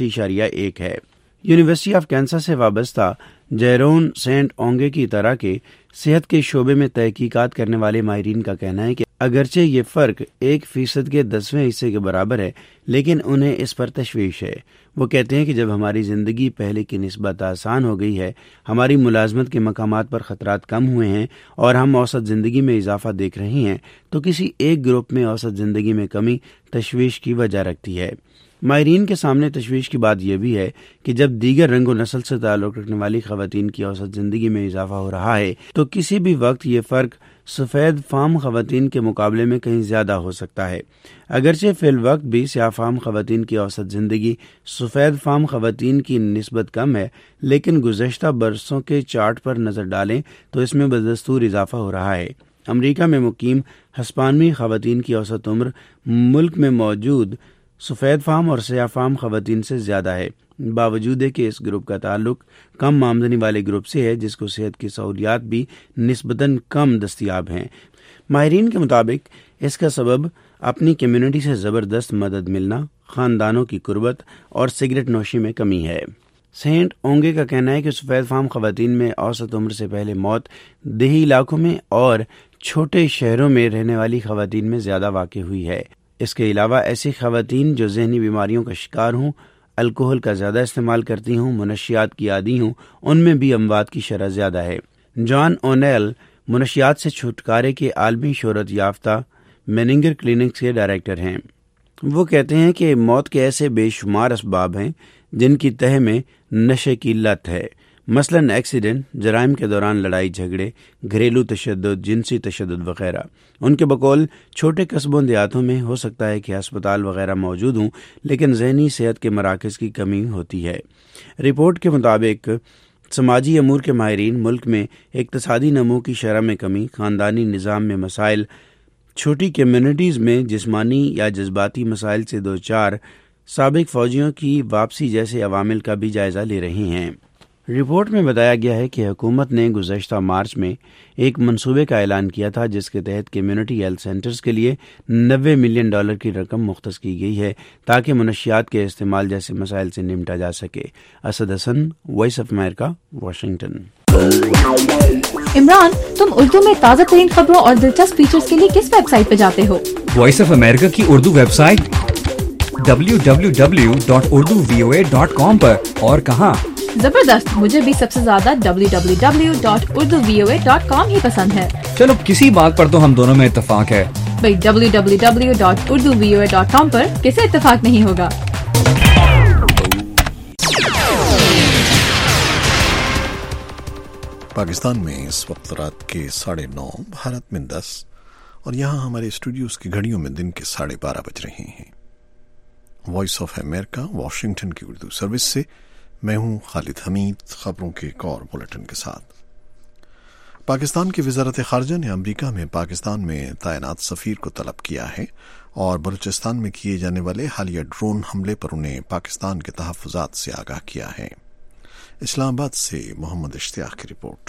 81.1 ہے۔ یونیورسٹی آف کینسس سے وابستہ جیرون سینٹ اونگے کی طرح کے صحت کے شعبے میں تحقیقات کرنے والے ماہرین کا کہنا ہے کہ اگرچہ یہ فرق 1% کے 10ویں حصے کے برابر ہے، لیکن انہیں اس پر تشویش ہے۔ وہ کہتے ہیں کہ جب ہماری زندگی پہلے کی نسبت آسان ہو گئی ہے، ہماری ملازمت کے مقامات پر خطرات کم ہوئے ہیں اور ہم اوسط زندگی میں اضافہ دیکھ رہے ہیں، تو کسی ایک گروپ میں اوسط زندگی میں کمی تشویش کی وجہ رکھتی ہے۔ ماہرین کے سامنے تشویش کی بات یہ بھی ہے کہ جب دیگر رنگ و نسل سے تعلق رکھنے والی خواتین کی اوسط زندگی میں اضافہ ہو رہا ہے تو کسی بھی وقت یہ فرق سفید فام خواتین کے مقابلے میں کہیں زیادہ ہو سکتا ہے۔ اگرچہ فی الوقت بھی سیاہ فام خواتین کی اوسط زندگی سفید فام خواتین کی نسبت کم ہے، لیکن گزشتہ برسوں کے چارٹ پر نظر ڈالیں تو اس میں بدستور اضافہ ہو رہا ہے۔ امریکہ میں مقیم ہسپانوی خواتین کی اوسط عمر ملک میں موجود سفید فام اور سیاہ فام خواتین سے زیادہ ہے، باوجود ہے کہ اس گروپ کا تعلق کم آمدنی والے گروپ سے ہے جس کو صحت کی سہولیات بھی نسبتاً کم دستیاب ہیں۔ ماہرین کے مطابق اس کا سبب اپنی کمیونٹی سے زبردست مدد ملنا، خاندانوں کی قربت اور سگریٹ نوشی میں کمی ہے۔ سینٹ اونگے کا کہنا ہے کہ سفید فام خواتین میں اوسط عمر سے پہلے موت دیہی علاقوں میں اور چھوٹے شہروں میں رہنے والی خواتین میں زیادہ واقع ہوئی ہے۔ اس کے علاوہ ایسی خواتین جو ذہنی بیماریوں کا شکار ہوں، الکوہل کا زیادہ استعمال کرتی ہوں، منشیات کی عادی ہوں، ان میں بھی اموات کی شرح زیادہ ہے۔ جان اونیل منشیات سے چھٹکارے کے عالمی شہرت یافتہ میننگر کلینکس کے ڈائریکٹر ہیں۔ وہ کہتے ہیں کہ موت کے ایسے بے شمار اسباب ہیں جن کی تہہ میں نشے کی لت ہے، مثلاً ایکسیڈنٹ، جرائم کے دوران لڑائی جھگڑے، گھریلو تشدد، جنسی تشدد وغیرہ۔ ان کے بقول چھوٹے قصبوں دیہاتوں میں ہو سکتا ہے کہ ہسپتال وغیرہ موجود ہوں، لیکن ذہنی صحت کے مراکز کی کمی ہوتی ہے۔ رپورٹ کے مطابق سماجی امور کے ماہرین ملک میں اقتصادی نمو کی شرح میں کمی، خاندانی نظام میں مسائل، چھوٹی کمیونٹیز میں جسمانی یا جذباتی مسائل سے دوچار سابق فوجیوں کی واپسی جیسے عوامل کا بھی جائزہ لے رہے ہیں۔ رپورٹ میں بتایا گیا ہے کہ حکومت نے گزشتہ مارچ میں ایک منصوبے کا اعلان کیا تھا جس کے تحت کمیونٹی ہیلتھ سینٹرز کے لیے $90 ملین کی رقم مختص کی گئی ہے تاکہ منشیات کے استعمال جیسے مسائل سے نمٹا جا سکے۔ Asad Hasan, Voice of America, Washington. Imran, تم اردو میں تازہ ترین خبروں اور دلچسپ فیچرز کے لیے کس ویب سائٹ پہ جاتے ہو؟ وائس آف امریکہ کی اردو ویب سائٹ www.urduvoa.com پر۔ اور کہاں؟ زبردست، مجھے بھی سب سے زیادہ www.urduvoa.com ہی پسند ہے۔ چلو کسی بات پر تو ہم دونوں میں اتفاق ہے۔ بھئی www.urduvoa.com پر کسے اتفاق نہیں ہوگا؟ پاکستان میں اس وقت رات کے 9:30، بھارت میں 10 اور یہاں ہمارے اسٹوڈیوز کی گھڑیوں میں دن کے 12:30 بج رہے ہیں۔ وائس آف امریکہ واشنگٹن کی اردو سروس سے میں ہوں خالد حمید، خبروں کے ایک اور بلیٹن کے ساتھ۔ پاکستان کی وزارت خارجہ نے امریکہ میں پاکستان میں تعینات سفیر کو طلب کیا ہے اور بلوچستان میں کیے جانے والے حالیہ ڈرون حملے پر انہیں پاکستان کے تحفظات سے آگاہ کیا ہے۔ اسلام آباد سے محمد اشتیاق کی رپورٹ۔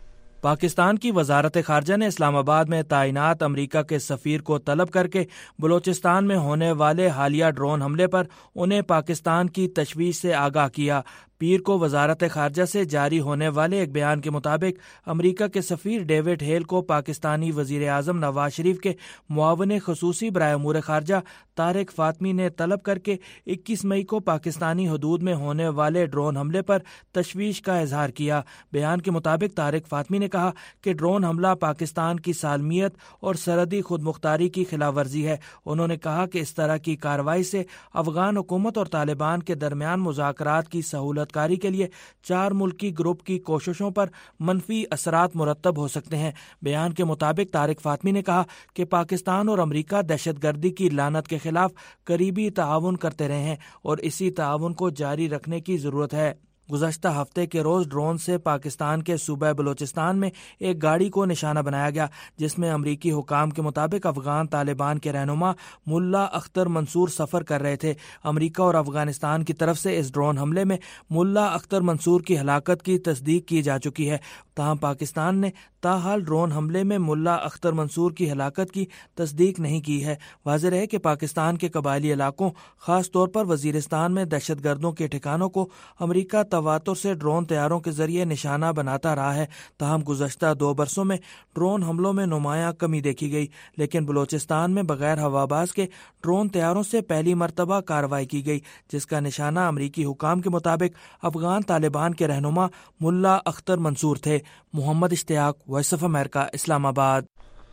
پاکستان کی وزارت خارجہ نے اسلام آباد میں تعینات امریکہ کے سفیر کو طلب کر کے بلوچستان میں ہونے والے حالیہ ڈرون حملے پر انہیں پاکستان کی تشویش سے آگاہ کیا۔ پیر کو وزارت خارجہ سے جاری ہونے والے ایک بیان کے مطابق امریکہ کے سفیر ڈیوڈ ہیل کو پاکستانی وزیر اعظم نواز شریف کے معاون خصوصی برائے امور خارجہ طارق فاطمی نے طلب کر کے 21 مئی کو پاکستانی حدود میں ہونے والے ڈرون حملے پر تشویش کا اظہار کیا۔ بیان کے مطابق طارق فاطمی نے کہا کہ ڈرون حملہ پاکستان کی سالمیت اور سرحدی خود مختاری کی خلاف ورزی ہے۔ انہوں نے کہا کہ اس طرح کی کارروائی سے افغان حکومت اور طالبان کے درمیان مذاکرات کی سہولت کاری کے لیے 4 ملکی گروپ کی کوششوں پر منفی اثرات مرتب ہو سکتے ہیں۔ بیان کے مطابق طارق فاطمی نے کہا کہ پاکستان اور امریکہ دہشت گردی کی لعنت کے خلاف قریبی تعاون کرتے رہے ہیں اور اسی تعاون کو جاری رکھنے کی ضرورت ہے۔ گزشتہ ہفتے کے روز ڈرون سے پاکستان کے صوبہ بلوچستان میں ایک گاڑی کو نشانہ بنایا گیا جس میں امریکی حکام کے مطابق افغان طالبان کے رہنما ملا اختر منصور سفر کر رہے تھے۔ امریکہ اور افغانستان کی طرف سے اس ڈرون حملے میں ملا اختر منصور کی ہلاکت کی تصدیق کی جا چکی ہے، تاہم پاکستان نے تاحال ڈرون حملے میں ملا اختر منصور کی ہلاکت کی تصدیق نہیں کی ہے۔ واضح ہے کہ پاکستان کے قبائلی علاقوں خاص طور پر وزیرستان میں دہشت گردوں کے ٹھکانوں کو امریکہ تواتر سے ڈرون طیاروں کے ذریعے نشانہ بناتا رہا ہے، تاہم گزشتہ 2 برسوں میں ڈرون حملوں میں نمایاں کمی دیکھی گئی، لیکن بلوچستان میں بغیر ہواباز کے ڈرون طیاروں سے پہلی مرتبہ کارروائی کی گئی جس کا نشانہ امریکی حکام کے مطابق افغان طالبان کے رہنما ملا اختر منصور تھے۔ محمد اشتیاق، وائس آف امریکہ، اسلام آباد۔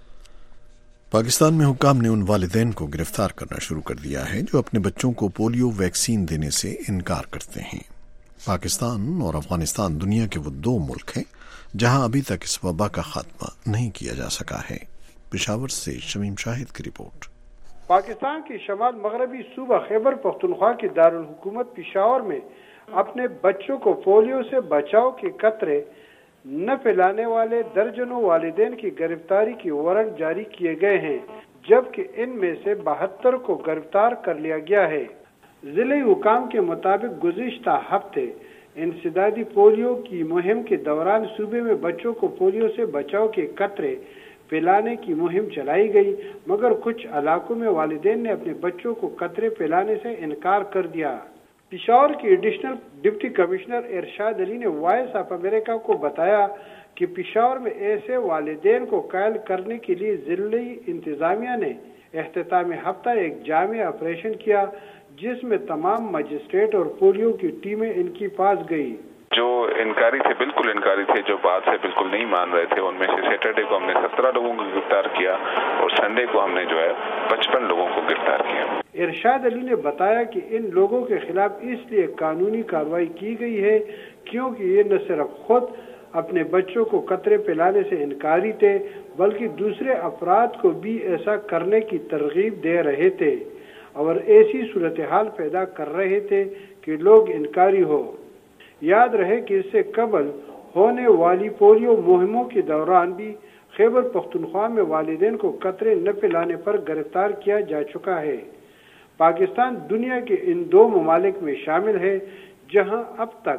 پاکستان میں حکام نے ان والدین کو گرفتار کرنا شروع کر دیا ہے جو اپنے بچوں کو پولیو ویکسین دینے سے انکار کرتے ہیں۔ پاکستان اور افغانستان دنیا کے وہ 2 ملک ہیں جہاں ابھی تک اس وبا کا خاتمہ نہیں کیا جا سکا ہے۔ پشاور سے شمیم شاہد کی رپورٹ۔ پاکستان کی شمال مغربی صوبہ خیبر پختونخوا کے دارالحکومت پشاور میں اپنے بچوں کو پولیو سے بچاؤ کے قطرے نہ پلانے والے درجنوں والدین کی گرفتاری کی وارنٹ جاری کیے گئے ہیں، جبکہ ان میں سے 72 کو گرفتار کر لیا گیا ہے۔ ضلعی حکام کے مطابق گزشتہ ہفتے انسدادی پولیو کی مہم کے دوران صوبے میں بچوں کو پولیو سے بچاؤ کے قطرے پلانے کی مہم چلائی گئی، مگر کچھ علاقوں میں والدین نے اپنے بچوں کو قطرے پلانے سے انکار کر دیا۔ پشاور کے additional deputy commissioner Irshad Ali نے وائس آف امریکہ کو بتایا کہ پشاور میں ایسے والدین کو قائل کرنے کے لیے ضلعی انتظامیہ نے اختتامی ہفتہ ایک جامع آپریشن کیا جس میں تمام مجسٹریٹ اور پولیو کی ٹیمیں ان کے پاس گئی۔ جو انکاری تھے، بالکل انکاری تھے، جو بات سے بالکل نہیں مان رہے تھے، ان میں سے سیٹرڈے کو ہم نے 17 لوگوں کو گرفتار کیا اور سنڈے کو ہم نے 55 لوگوں کو گرفتار کیا۔ ارشاد علی نے بتایا کہ ان لوگوں کے خلاف اس لیے قانونی کارروائی کی گئی ہے کیونکہ یہ نہ صرف خود اپنے بچوں کو قطرے پلانے سے انکاری تھے بلکہ دوسرے افراد کو بھی ایسا کرنے کی ترغیب دے رہے تھے اور ایسی صورتحال پیدا کر رہے تھے کہ لوگ انکاری ہو۔ یاد رہے کہ اس سے قبل ہونے والی پولیو مہموں کے دوران بھی خیبر پختونخوا میں والدین کو قطرے نہ پلانے پر گرفتار کیا جا چکا ہے۔ پاکستان دنیا کے ان 2 ممالک میں شامل ہے جہاں اب تک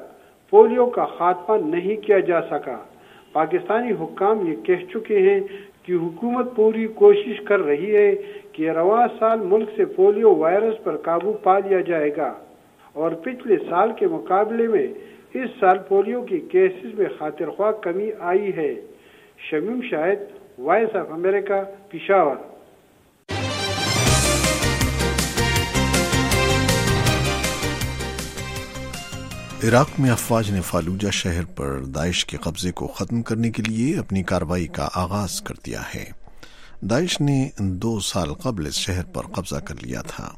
پولیو کا خاتمہ نہیں کیا جا سکا۔ پاکستانی حکام یہ کہہ چکے ہیں کہ حکومت پوری کوشش کر رہی ہے کہ رواں سال ملک سے پولیو وائرس پر قابو پا لیا جائے گا، اور پچھلے سال کے مقابلے میں اس سال پولیو کے کیسز میں خاطر خواہ کمی آئی ہے۔ Shamim Shahid, Voice of America, Peshawar. Iraq میں افواج نے فالوجہ شہر پر داعش کے قبضے کو ختم کرنے کے لیے اپنی کارروائی کا آغاز کر دیا ہے۔ داعش نے 2 سال قبل اس شہر پر قبضہ کر لیا تھا۔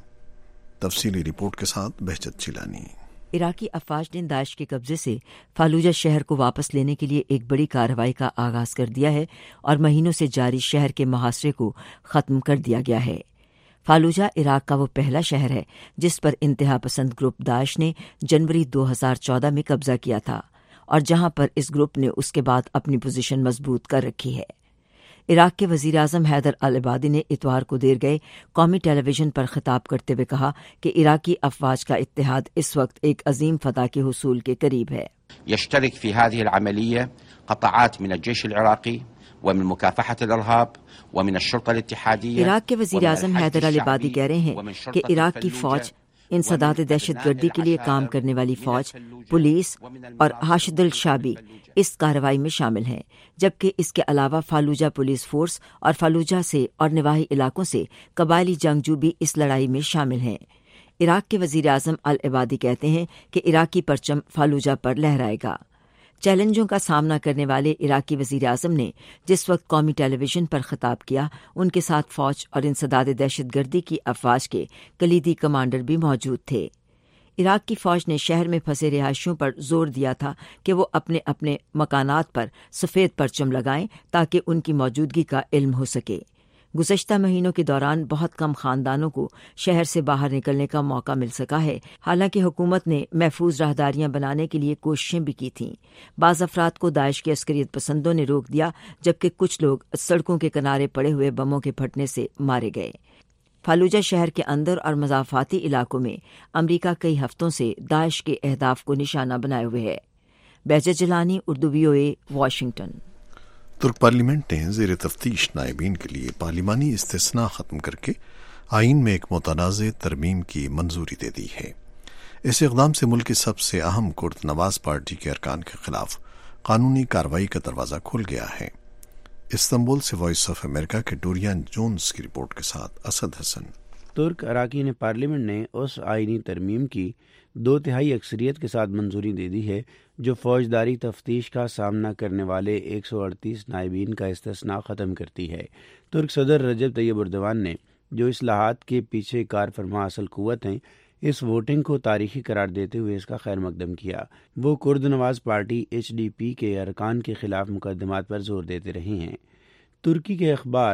تفصیلی رپورٹ کے ساتھ بہجت چیلانی۔ عراقی افواج نے داعش کے قبضے سے فالوجہ شہر کو واپس لینے کے لیے ایک بڑی کارروائی کا آغاز کر دیا ہے اور مہینوں سے جاری شہر کے محاصرے کو ختم کر دیا گیا ہے۔ فالوجہ عراق کا وہ پہلا شہر ہے جس پر انتہا پسند گروپ داعش نے جنوری 2014 میں قبضہ کیا تھا، اور جہاں پر اس گروپ نے اس کے بعد اپنی پوزیشن مضبوط کر رکھی ہے۔ عراق کے وزیر اعظم حیدر العبادی نے اتوار کو دیر گئے قومی ٹیلی ویژن پر خطاب کرتے ہوئے کہا کہ عراقی افواج کا اتحاد اس وقت ایک عظیم فتح کے حصول کے قریب ہے۔ يشترك في هذه العملية قطاعات من الجيش العراقي ومن مكافحة الإرهاب ومن الشرطة الاتحادية۔ عراق کے وزیر اعظم حیدر العبادی کہہ رہے ہیں کہ عراق کی فوج، انسداد دہشت گردی کے لیے کام کرنے والی فوج، پولیس اور حاشد الشعبی اس کارروائی میں شامل ہیں، جبکہ اس کے علاوہ فالوجہ پولیس فورس اور فالوجہ سے اور نواحی علاقوں سے قبائلی جنگجو بھی اس لڑائی میں شامل ہیں۔ عراق کے وزیر اعظم العبادی کہتے ہیں کہ عراقی پرچم فالوجہ پر لہرائے گا۔ چیلنجوں کا سامنا کرنے والے عراقی وزیر اعظم نے جس وقت قومی ٹیلی ویژن پر خطاب کیا، ان کے ساتھ فوج اور انسداد دہشت گردی کی افواج کے کلیدی کمانڈر بھی موجود تھے۔ عراق کی فوج نے شہر میں پھنسے رہائشیوں پر زور دیا تھا کہ وہ اپنے اپنے مکانات پر سفید پرچم لگائیں تاکہ ان کی موجودگی کا علم ہو سکے۔ گزشتہ مہینوں کے دوران بہت کم خاندانوں کو شہر سے باہر نکلنے کا موقع مل سکا ہے، حالانکہ حکومت نے محفوظ راہداریاں بنانے کے لیے کوششیں بھی کی تھیں۔ بعض افراد کو داعش کے عسکریت پسندوں نے روک دیا، جبکہ کچھ لوگ سڑکوں کے کنارے پڑے ہوئے بموں کے پھٹنے سے مارے گئے۔ فالوجہ شہر کے اندر اور مضافاتی علاقوں میں امریکہ کئی ہفتوں سے داعش کے اہداف کو نشانہ بنائے ہوئے ہے۔ Bahjat Jilani, Urdu VOA، Washington. ترک پارلیمنٹ نے زیر تفتیش نائبین کے لیے پارلیمانی استثناء ختم کر کے آئین میں ایک متنازع ترمیم کی منظوری دے دی ہے۔ اس اقدام سے ملک کی سب سے اہم کرد نواز پارٹی کے ارکان کے خلاف قانونی کارروائی کا دروازہ کھل گیا ہے۔ استنبول سے وائس آف امریکہ کے ڈوریان جونز کی رپورٹ کے ساتھ اسد حسن۔ ترک اراکین پارلیمنٹ نے اس آئینی ترمیم کی 2/3 اکثریت کے ساتھ منظوری دے دی ہے جو فوجداری تفتیش کا سامنا کرنے والے 138 نائبین کا استثناء ختم کرتی ہے۔ ترک صدر رجب طیب اردوان نے، جو اصلاحات کے پیچھے کار فرما اصل قوت ہیں، اس ووٹنگ کو تاریخی قرار دیتے ہوئے اس کا خیر مقدم کیا۔ وہ کرد نواز پارٹی HDP کے ارکان کے خلاف مقدمات پر زور دیتے رہے ہیں۔ ترکی کے اخبار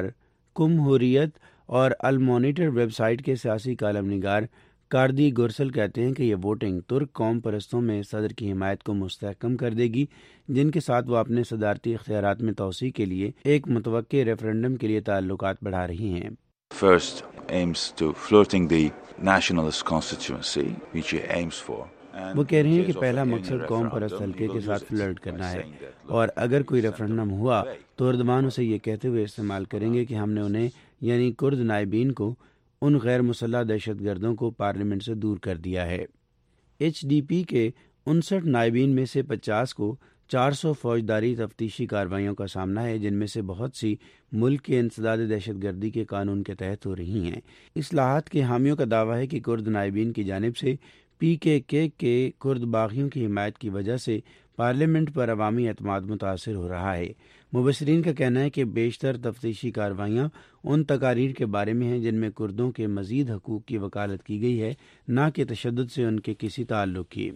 کمہوریت اور المانیٹر ویب سائٹ کے سیاسی کالم نگار کاردی گورسل کہتے ہیں کہ یہ ووٹنگ ترک قوم پرستوں میں صدر کی حمایت کو مستحکم کر دے گی، جن کے ساتھ وہ اپنے صدارتی اختیارات میں توسیع کے لیے ایک متوقع ریفرنڈم کے لیے تعلقات بڑھا رہی ہیں۔ First aims to floating the nationalist constituency which he aims for. وہ کہہ رہے ہیں کہ پہلا مقصد قوم پرست حلقے کے ساتھ فلرٹ کرنا ہے، اور اگر کوئی ریفرنڈم ہوا تو اردوان اسے یہ کہتے ہوئے استعمال کریں گے کہ ہم نے انہیں یعنی کرد نائبین کو، ان غیر مسلح دہشت گردوں کو پارلیمنٹ سے دور کر دیا ہے۔ HDP کے 59 نائبین میں سے 50 کو 400 فوجداری تفتیشی کارروائیوں کا سامنا ہے، جن میں سے بہت سی ملک کے انسداد دہشت گردی کے قانون کے تحت ہو رہی ہیں۔ اصلاحات کے حامیوں کا دعویٰ ہے کہ کرد نائبین کی جانب سے PKK کے کرد باغیوں کی حمایت کی وجہ سے پارلیمنٹ پر عوامی اعتماد متاثر ہو رہا ہے۔ مبصرین کا کہنا ہے کہ بیشتر تفتیشی کارروائیاں ان تقاریر کے بارے میں ہیں جن میں کردوں کے مزید حقوق کی وکالت کی گئی ہے، نہ کہ تشدد سے ان کے کسی تعلق کی۔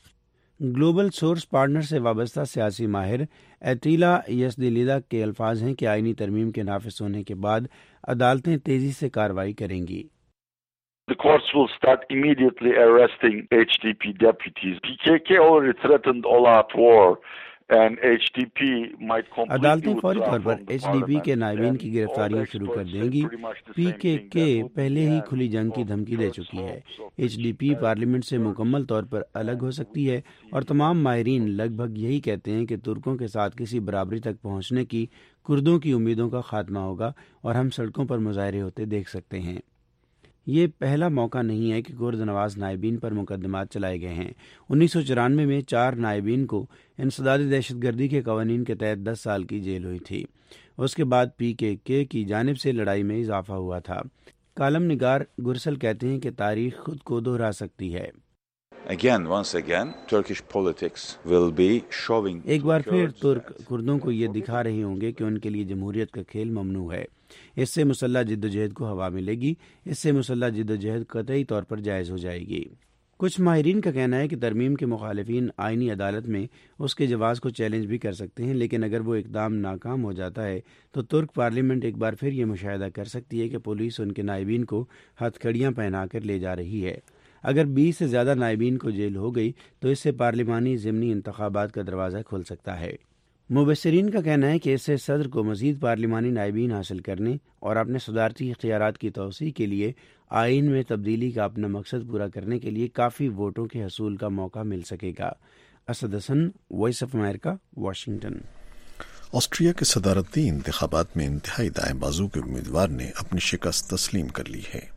گلوبل سورس پارٹنر سے وابستہ سیاسی ماہر ایتیلا یزدلیدہ کے الفاظ ہیں کہ آئینی ترمیم کے نافذ ہونے کے بعد عدالتیں تیزی سے کارروائی کریں گی۔ The courts will start immediately arresting HDP deputies. PKK already threatened all-out war and HDP might completely عدالتیں فوری withdraw طور پر from the H D P کے parliament. نائبین And کی all گرفتاریاں the شروع کر experts دیں said گی. pretty much the P same کے thing, کے that would be پہلے the ہی end کھلی جنگ کی of دھمکی دے Turk's چکی ہے. hopes of H D P peace. Parliament سے مکمل طور پر الگ ہو سکتی ہے اور تمام ماہرین لگ بھگ یہی کہتے ہیں کہ ترکوں کے ساتھ کسی برابری تک پہنچنے کی کردوں کی امیدوں کا خاتمہ ہوگا اور ہم سڑکوں پر مظاہرے ہوتے دیکھ سکتے ہیں. یہ پہلا موقع نہیں ہے کہ کرد نواز نائبین پر مقدمات چلائے گئے ہیں. 1994 میں 4 نائبین کو انسداد دہشت گردی کے قوانین کے تحت 10 سال کی جیل ہوئی تھی. اس کے بعد پی کے کی جانب سے لڑائی میں اضافہ ہوا تھا. کالم نگار گرسل کہتے ہیں کہ تاریخ خود کو دہرا سکتی ہے. Once again, Turkish politics will be showing ایک بار پھر ترک کردوں کو یہ دکھا رہے ہوں گے کہ ان کے لیے جمہوریت کا کھیل ممنوع ہے. اس سے مسلح جدوجہد کو ہوا ملے گی. اس سے مسلح جدوجہد قطعی طور پر جائز ہو جائے گی. کچھ ماہرین کا کہنا ہے کہ ترمیم کے مخالفین آئینی عدالت میں اس کے جواز کو چیلنج بھی کر سکتے ہیں، لیکن اگر وہ اقدام ناکام ہو جاتا ہے تو ترک پارلیمنٹ ایک بار پھر یہ مشاہدہ کر سکتی ہے کہ پولیس ان کے نائبین کو ہتھ کڑیاں پہنا کر لے جا رہی ہے. اگر 20 سے زیادہ نائبین کو جیل ہو گئی تو اس سے پارلیمانی ضمنی انتخابات کا دروازہ کھل سکتا ہے. مبصرین کا کہنا ہے کہ اس سے صدر کو مزید پارلیمانی نائبین حاصل کرنے اور اپنے صدارتی اختیارات کی توسیع کے لیے آئین میں تبدیلی کا اپنا مقصد پورا کرنے کے لیے کافی ووٹوں کے حصول کا موقع مل سکے گا. Asad Hasan, Voice of America, Washington. Austria کے صدارتی انتخابات میں انتہائی دائیں بازو کے امیدوار نے اپنی شکست تسلیم کر لی ہے.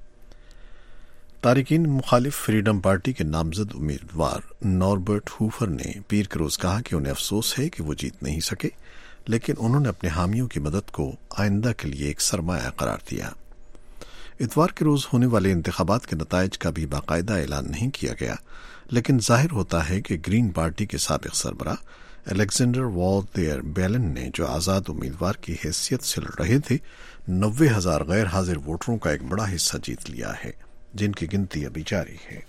تارکین مخالف فریڈم پارٹی کے نامزد امیدوار نوربرٹ ہوفر نے پیر کے روز کہا کہ انہیں افسوس ہے کہ وہ جیت نہیں سکے، لیکن انہوں نے اپنے حامیوں کی مدد کو آئندہ کے لیے ایک سرمایہ قرار دیا. اتوار کے روز ہونے والے انتخابات کے نتائج کا بھی باقاعدہ اعلان نہیں کیا گیا، لیکن ظاہر ہوتا ہے کہ گرین پارٹی کے سابق سربراہ الیگزینڈر وارڈیر بیلن نے، جو آزاد امیدوار کی حیثیت سے لڑ رہے تھے، 90,000 غیر حاضر ووٹروں کا ایک بڑا حصہ جیت لیا ہے، جن کی گنتی ابھی جاری ہے.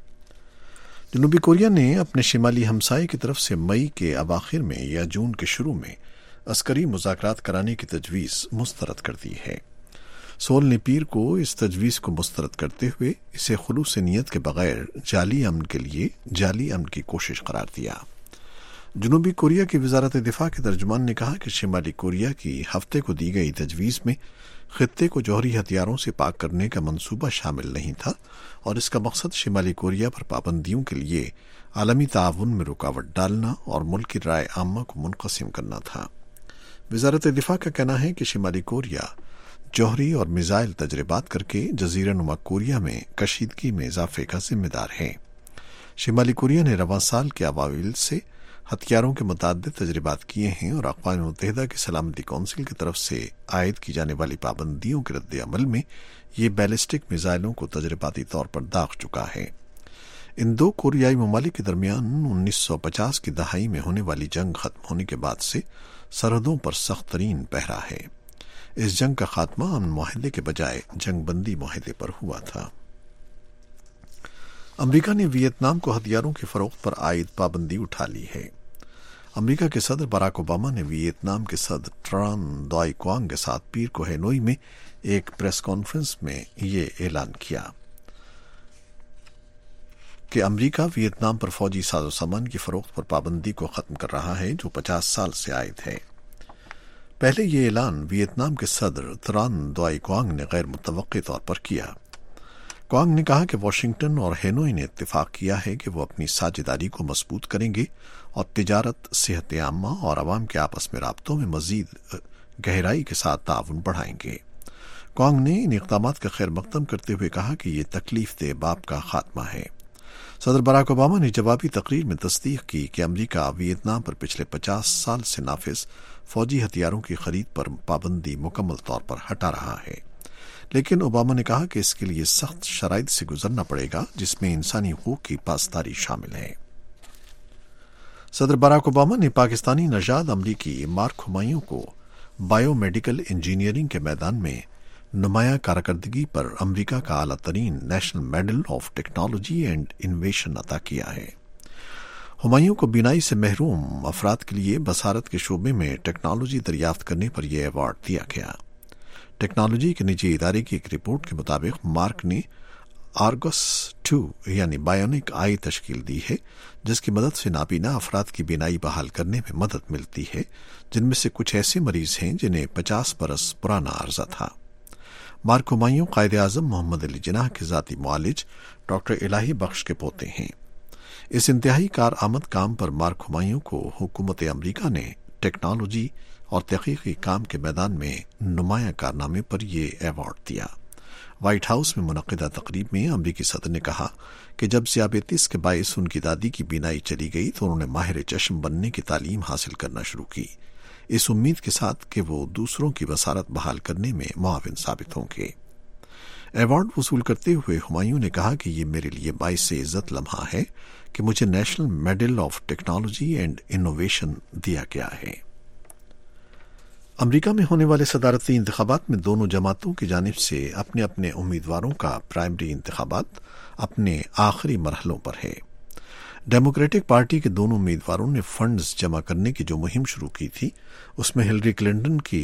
جنوبی کوریا نے اپنے شمالی ہمسائے کی طرف سے مئی کے اواخر میں یا جون کے شروع میں عسکری مذاکرات کرانے کی تجویز مسترد کر دی ہے. سول نے پیر کو اس تجویز کو مسترد کرتے ہوئے اسے خلوص نیت کے بغیر جعلی امن کے لیے جعلی امن کی کوشش قرار دیا. جنوبی کوریا کی وزارت دفاع کے ترجمان نے کہا کہ شمالی کوریا کی ہفتے کو دی گئی تجویز میں خطے کو جوہری ہتھیاروں سے پاک کرنے کا منصوبہ شامل نہیں تھا اور اس کا مقصد شمالی کوریا پر پابندیوں کے لیے عالمی تعاون میں رکاوٹ ڈالنا اور ملک کی رائے عامہ کو منقسم کرنا تھا. وزارت دفاع کا کہنا ہے کہ شمالی کوریا جوہری اور میزائل تجربات کر کے جزیرہ نما کوریا میں کشیدگی میں اضافے کا ذمہ دار ہے. شمالی کوریا نے رواں سال کے اوائل سے ہتھیاروں کے متعدد تجربات کیے ہیں اور اقوام متحدہ کی سلامتی کونسل کی طرف سے عائد کی جانے والی پابندیوں کے رد عمل میں یہ بیلسٹک میزائلوں کو تجرباتی طور پر داغ چکا ہے. ان دو کوریائی ممالک کے درمیان 1950 کی دہائی میں ہونے والی جنگ ختم ہونے کے بعد سے سرحدوں پر سخت ترین پہرا ہے. اس جنگ کا خاتمہ امن معاہدے کے بجائے جنگ بندی معاہدے پر ہوا تھا. امریکہ نے ویتنام کو ہتھیاروں کی فروخت پر عائد پابندی اٹھا لی ہے. امریکہ کے صدر باراک اوباما نے ویتنام کے صدر ٹران دائی کوانگ کے ساتھ پیر کو ہینوئی میں ایک پریس کانفرنس میں یہ اعلان کیا کہ امریکہ ویتنام پر فوجی ساز و سامان کی فروخت پر پابندی کو ختم کر رہا ہے جو 50 سال سے عائد ہے. پہلے یہ اعلان ویتنام کے صدر تران دائی کوانگ نے غیر متوقع طور پر کیا. کوانگ نے کہا کہ واشنگٹن اور ہینوئی نے اتفاق کیا ہے کہ وہ اپنی ساجھیداری کو مضبوط کریں گے اور تجارت، صحت عامہ اور عوام کے آپس میں رابطوں میں مزید گہرائی کے ساتھ تعاون بڑھائیں گے. کوانگ نے ان اقدامات کا خیر مقدم کرتے ہوئے کہا کہ یہ تکلیف دہ باب کا خاتمہ ہے. صدر باراک اوباما نے جوابی تقریر میں تصدیق کی کہ امریکہ ویتنام پر پچھلے 50 سال سے نافذ فوجی ہتھیاروں کی خرید پر پابندی مکمل طور پر ہٹا رہا ہے، لیکن اوباما نے کہا کہ اس کے لیے سخت شرائط سے گزرنا پڑے گا جس میں انسانی حقوق کی پاسداری شامل ہے. صدر باراک اوباما نے پاکستانی نژاد امریکی مارک ہمایوں کو بائیو میڈیکل انجینئرنگ کے میدان میں نمایاں کارکردگی پر امریکہ کا اعلیٰ ترین National Medal of Technology and Innovation عطا کیا ہے. ہمایوں کو بینائی سے محروم افراد کے لیے بصارت کے شعبے میں ٹیکنالوجی دریافت کرنے پر یہ ایوارڈ دیا گیا. ٹیکنالوجی کے نجی ادارے کی ایک رپورٹ کے مطابق مارک نے आर्गस 2 यानी बायोनिक आई तश्कील दी है, जिसकी मदद से नाबीना अफराद की बीनाई बहाल करने में मदद मिलती है, जिनमें से कुछ ऐसे मरीज हैं जिन्हें 50 बरस पुराना अर्जा था। मार्क हुमायूं कायदे आजम मोहम्मद अली जिन्नाह के ज़ाती मुआलिज डॉक्टर इलाही बख्श के पोते हैं। इस इंतहाई कार आमद काम पर मार्क हुमायूं को हुकूमत अमरीका ने टेक्नोलॉजी और तहकीकी काम के मैदान में नुमाया कारनामे पर यह एवॉर्ड दिया। व्हाइट हाउस में मुनक़िदा तकरीब में अमरीकी सदर ने कहा कि जब ज़ियाबेतिस के बायस उनकी दादी की बीनाई चली गई तो उन्होंने माहिर चश्म बनने की तालीम हासिल करना शुरू की, इस उम्मीद के साथ कि वो दूसरों की बसारत बहाल करने में मुआविन साबित होंगे। एवॉर्ड वसूल करते हुए हुमायूं ने कहा कि ये मेरे लिए बाइस इज्जत लम्हा है कि मुझे National Medal of Technology and Innovation दिया गया है। अमरीका में होने वाले सदारती इंतखाबात में दोनों जमातों की जानिब से अपने अपने उम्मीदवारों का प्राइमरी इंतखाबात अपने आखिरी मरहलों पर है। डेमोक्रेटिक पार्टी के दोनों उम्मीदवारों ने फंड्स जमा करने की जो मुहिम शुरू की थी, उसमें हिलरी क्लिंटन की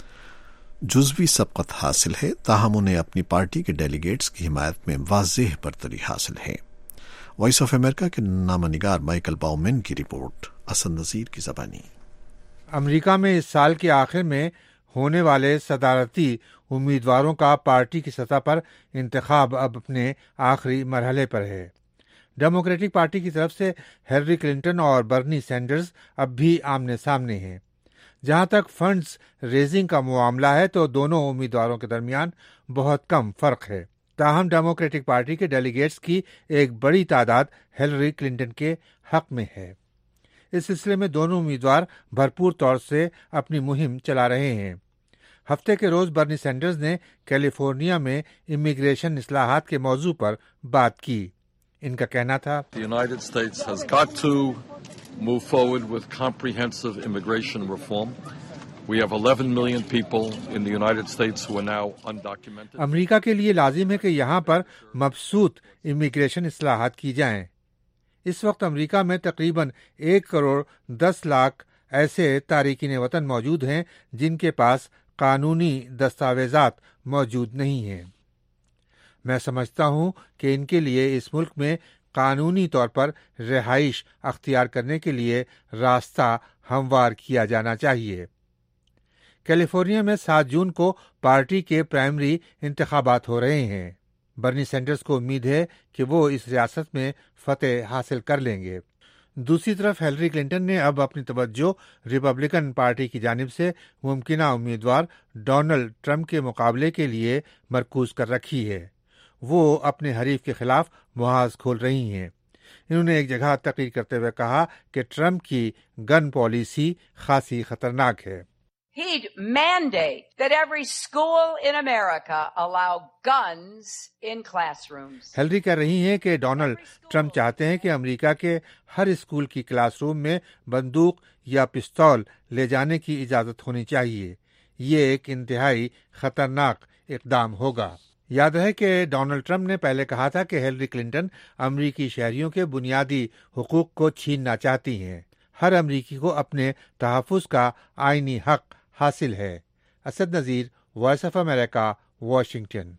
जुज़वी सबकत हासिल है, ताहम उन्हें अपनी पार्टी के डेलीगेट्स की हिमायत में वाज़ेह बरतरी हासिल है। वॉइस ऑफ अमेरिका के नामनिगार माइकल बाउमेन की रिपोर्ट, असद नज़ीर की ज़बानी। अमेरिका में इस साल के आखिर में होने वाले सदारती उम्मीदवारों का पार्टी की सतह पर इंतखाब अब अपने आखिरी मरहले पर है। डेमोक्रेटिक पार्टी की तरफ से हिलरी क्लिंटन और बर्नी सैंडर्स अब भी आमने सामने हैं। जहां तक फंड्स रेजिंग का मामला है तो दोनों उम्मीदवारों के दरमियान बहुत कम फर्क है। ताहम डेमोक्रेटिक पार्टी के डेलीगेट्स की एक बड़ी तादाद हिलरी क्लिंटन के हक में है। इस सिलसिले में दोनों उम्मीदवार भरपूर तौर से अपनी मुहिम चला रहे हैं। हफ्ते के रोज बर्नी सैंडर्स ने कैलिफोर्निया में इमिग्रेशन इस्लाहात के मौजू पर बात की। इनका कहना था, The United States has got to move forward with comprehensive immigration reform. We have 11 million people in the United States who are now undocumented. अमेरिका के लिए लाजिम है कि यहाँ पर मबसूत इमिग्रेशन इस्लाहात की जाएं। इस वक्त अमेरिका में तकरीबन 1 करोड़ 10 लाख ऐसे तारिकीन वतन मौजूद हैं जिनके पास कानूनी दस्तावेजात मौजूद नहीं हैं। मैं समझता हूं कि इनके लिए इस मुल्क में कानूनी तौर पर रिहाइश अख्तियार करने के लिए रास्ता हमवार किया जाना चाहिए। कैलिफोर्निया में 7 जून को पार्टी के प्राइमरी इंतखाबात हो रहे हैं। बर्नी सैंडर्स को उम्मीद है कि वो इस रियासत में फतेह हासिल कर लेंगे। दूसरी तरफ हिलरी क्लिंटन ने अब अपनी तवज्जो रिपब्लिकन पार्टी की जानिब से मुमकिना उम्मीदवार डोनाल्ड ट्रंप के मुकाबले के लिए मरकूज कर रखी है। वो अपने हरीफ के खिलाफ मुहाज खोल रही हैं। इन्होंने एक जगह तकरीर करते हुए कहा कि ट्रंप की गन पॉलिसी खासी खतरनाक है। He'd mandate that every school in America allow guns in classrooms. Hillary कह रही हैं कि डोनाल्ड ट्रंप चाहते हैं कि अमेरिका के हर स्कूल की क्लासरूम में बंदूक या पिस्तौल ले जाने की इजाजत होनी चाहिए। ये एक इंतहाई खतरनाक इकदाम होगा। याद है कि डोनाल्ड ट्रंप ने पहले कहा था कि हिलरी क्लिंटन अमेरिकी शहरियों के बुनियादी हुकूक को छीनना चाहती हैं। हर अमेरिकी को अपने तहफ़्फ़ुज़ का आईनी हक हासिल है। Asad Nazir, Voice of America, Washington.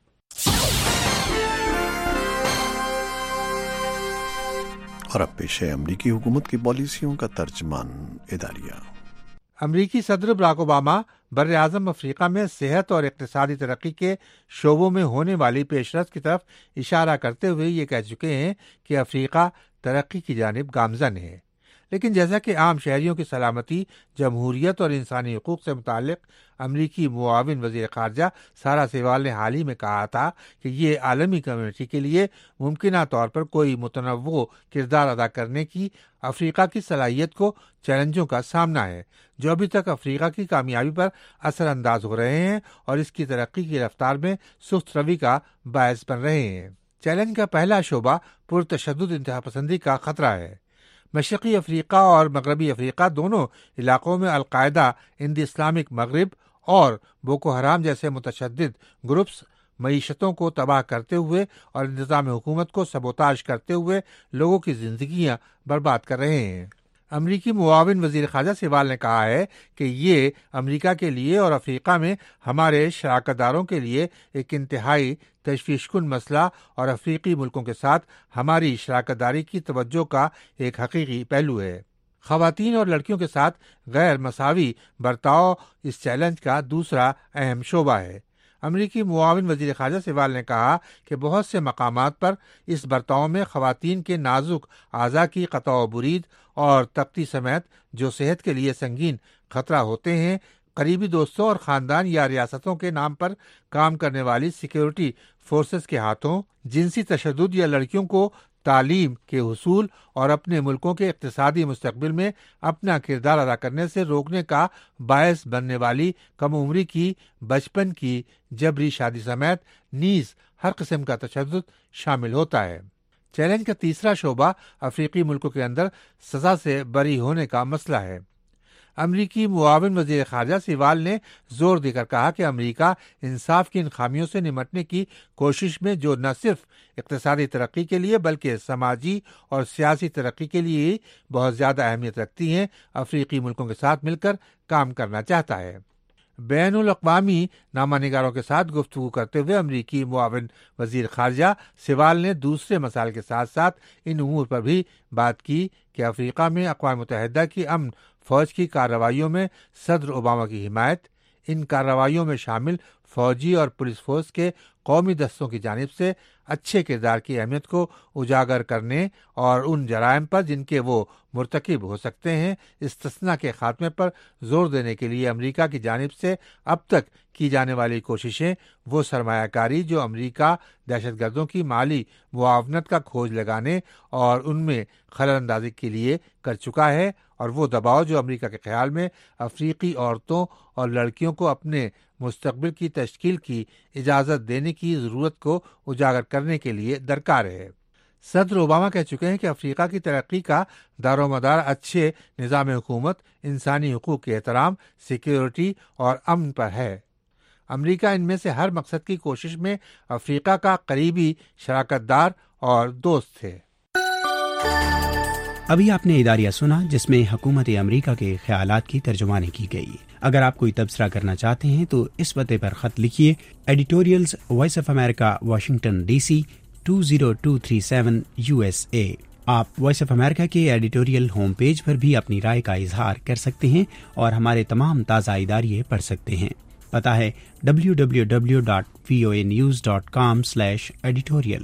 और अब पेश है अमरीकी हुकूमत की पॉलिसियों का तर्जमान इदारिया। अमरीकी सदर बराक ओबामा बर आज़म अफ्रीका में सेहत और इक़्तिसादी तरक्की के शोबों में होने वाली पेशरफ्त की तरफ इशारा करते हुए ये कह चुके हैं कि अफ्रीका तरक्की की जानिब गामज़न है। लेकिन जैसा कि आम शहरियों की सलामती, जमहूरियत और इंसानी हुकूक से मुताल्लिक अमरीकी मुआविन वज़ीर ख़ारजा सारा सहवाल ने हाल ही में कहा था कि ये आलमी कम्युनिटी के लिए मुमकिना तौर पर कोई मुतनव्वो किरदार अदा करने की अफ्रीका की सलाहियत को चैलेंजों का सामना है, जो अभी तक अफ्रीका की कामयाबी पर असरअंदाज हो रहे हैं और इसकी तरक्की की रफ्तार में सुस्त रवि का बायस बन रहे हैं। चैलेंज का पहला शोबा पुरतशद्दुद इंतहापसंदी का खतरा है। मशरक़ी अफ्रीका और मगरबी अफ्रीका दोनों इलाकों में अलकायदा, इंद इस्लामिक मगरिब और बोको हराम जैसे मुतशद्दिद ग्रुप्स मईशतों को तबाह करते हुए और इंतज़ाम हुकूमत को सबोताज करते हुए लोगों की जिंदगियां बर्बाद कर रहे हैं। امریکی معاون وزیر خارجہ سیوال نے کہا ہے کہ یہ امریکہ کے لیے اور افریقہ میں ہمارے شراکت داروں کے لیے ایک انتہائی تشویش کن مسئلہ اور افریقی ملکوں کے ساتھ ہماری شراکت داری کی توجہ کا ایک حقیقی پہلو ہے۔ خواتین اور لڑکیوں کے ساتھ غیر مساوی برتاؤ اس چیلنج کا دوسرا اہم شعبہ ہے۔ امریکی معاون وزیر خارجہ سیوال نے کہا کہ بہت سے مقامات پر اس برتاؤ میں خواتین کے نازک اعضاء کی قطع و برید اور تپتی سمیت جو صحت کے لیے سنگین خطرہ ہوتے ہیں، قریبی دوستوں اور خاندان یا ریاستوں کے نام پر کام کرنے والی سیکیورٹی فورسز کے ہاتھوں جنسی تشدد یا لڑکیوں کو تعلیم کے حصول اور اپنے ملکوں کے اقتصادی مستقبل میں اپنا کردار ادا کرنے سے روکنے کا باعث بننے والی کم عمری کی بچپن کی جبری شادی سمیت نیز ہر قسم کا تشدد شامل ہوتا ہے۔ چیلنج کا تیسرا شعبہ افریقی ملکوں کے اندر سزا سے بری ہونے کا مسئلہ ہے۔ امریکی معاون وزیر خارجہ سیوال نے زور دے کر کہا کہ امریکہ انصاف کی ان خامیوں سے نمٹنے کی کوشش میں جو نہ صرف اقتصادی ترقی کے لیے بلکہ سماجی اور سیاسی ترقی کے لیے بہت زیادہ اہمیت رکھتی ہیں، افریقی ملکوں کے ساتھ مل کر کام کرنا چاہتا ہے۔ بین الاقوامی نامہ نگاروں کے ساتھ گفتگو کرتے ہوئے امریکی معاون وزیر خارجہ سیوال نے دوسرے مسائل کے ساتھ ساتھ ان امور پر بھی بات کی کہ افریقہ میں اقوام متحدہ کی امن فوج کی کارروائیوں میں صدر اوباما کی حمایت، ان کارروائیوں میں شامل فوجی اور پولیس فورس کے قومی دستوں کی جانب سے اچھے کردار کی اہمیت کو اجاگر کرنے اور ان جرائم پر جن کے وہ مرتکب ہو سکتے ہیں استثناء کے خاتمے پر زور دینے کے لیے امریکہ کی جانب سے اب تک کی جانے والی کوششیں، وہ سرمایہ کاری جو امریکہ دہشت گردوں کی مالی معاونت کا کھوج لگانے اور ان میں خلل اندازی کے لیے کر چکا ہے، اور وہ دباؤ جو امریکہ کے خیال میں افریقی عورتوں اور لڑکیوں کو اپنے مستقبل کی تشکیل کی اجازت دینے کی ضرورت کو اجاگر کرنے کے لیے درکار ہے۔ صدر اوباما کہہ چکے ہیں کہ افریقہ کی ترقی کا دار و مدار اچھے نظام حکومت، انسانی حقوق کے احترام، سیکیورٹی اور امن پر ہے۔ امریکہ ان میں سے ہر مقصد کی کوشش میں افریقہ کا قریبی شراکت دار اور دوست ہے۔ ابھی آپ نے اداریہ سنا جس میں حکومت امریکہ کے خیالات کی ترجمانی کی گئی۔ اگر آپ کوئی تبصرہ کرنا چاہتے ہیں تو اس پتے پر خط لکھیے، editorials Voice of America, Washington D C 20237 USA۔ آپ وائس آف امریکہ کے ایڈیٹوریل ہوم پیج پر بھی اپنی رائے کا اظہار کر سکتے ہیں اور ہمارے تمام تازہ اداریے پڑھ سکتے ہیں۔ پتہ ہے www.voanews.com/editorial۔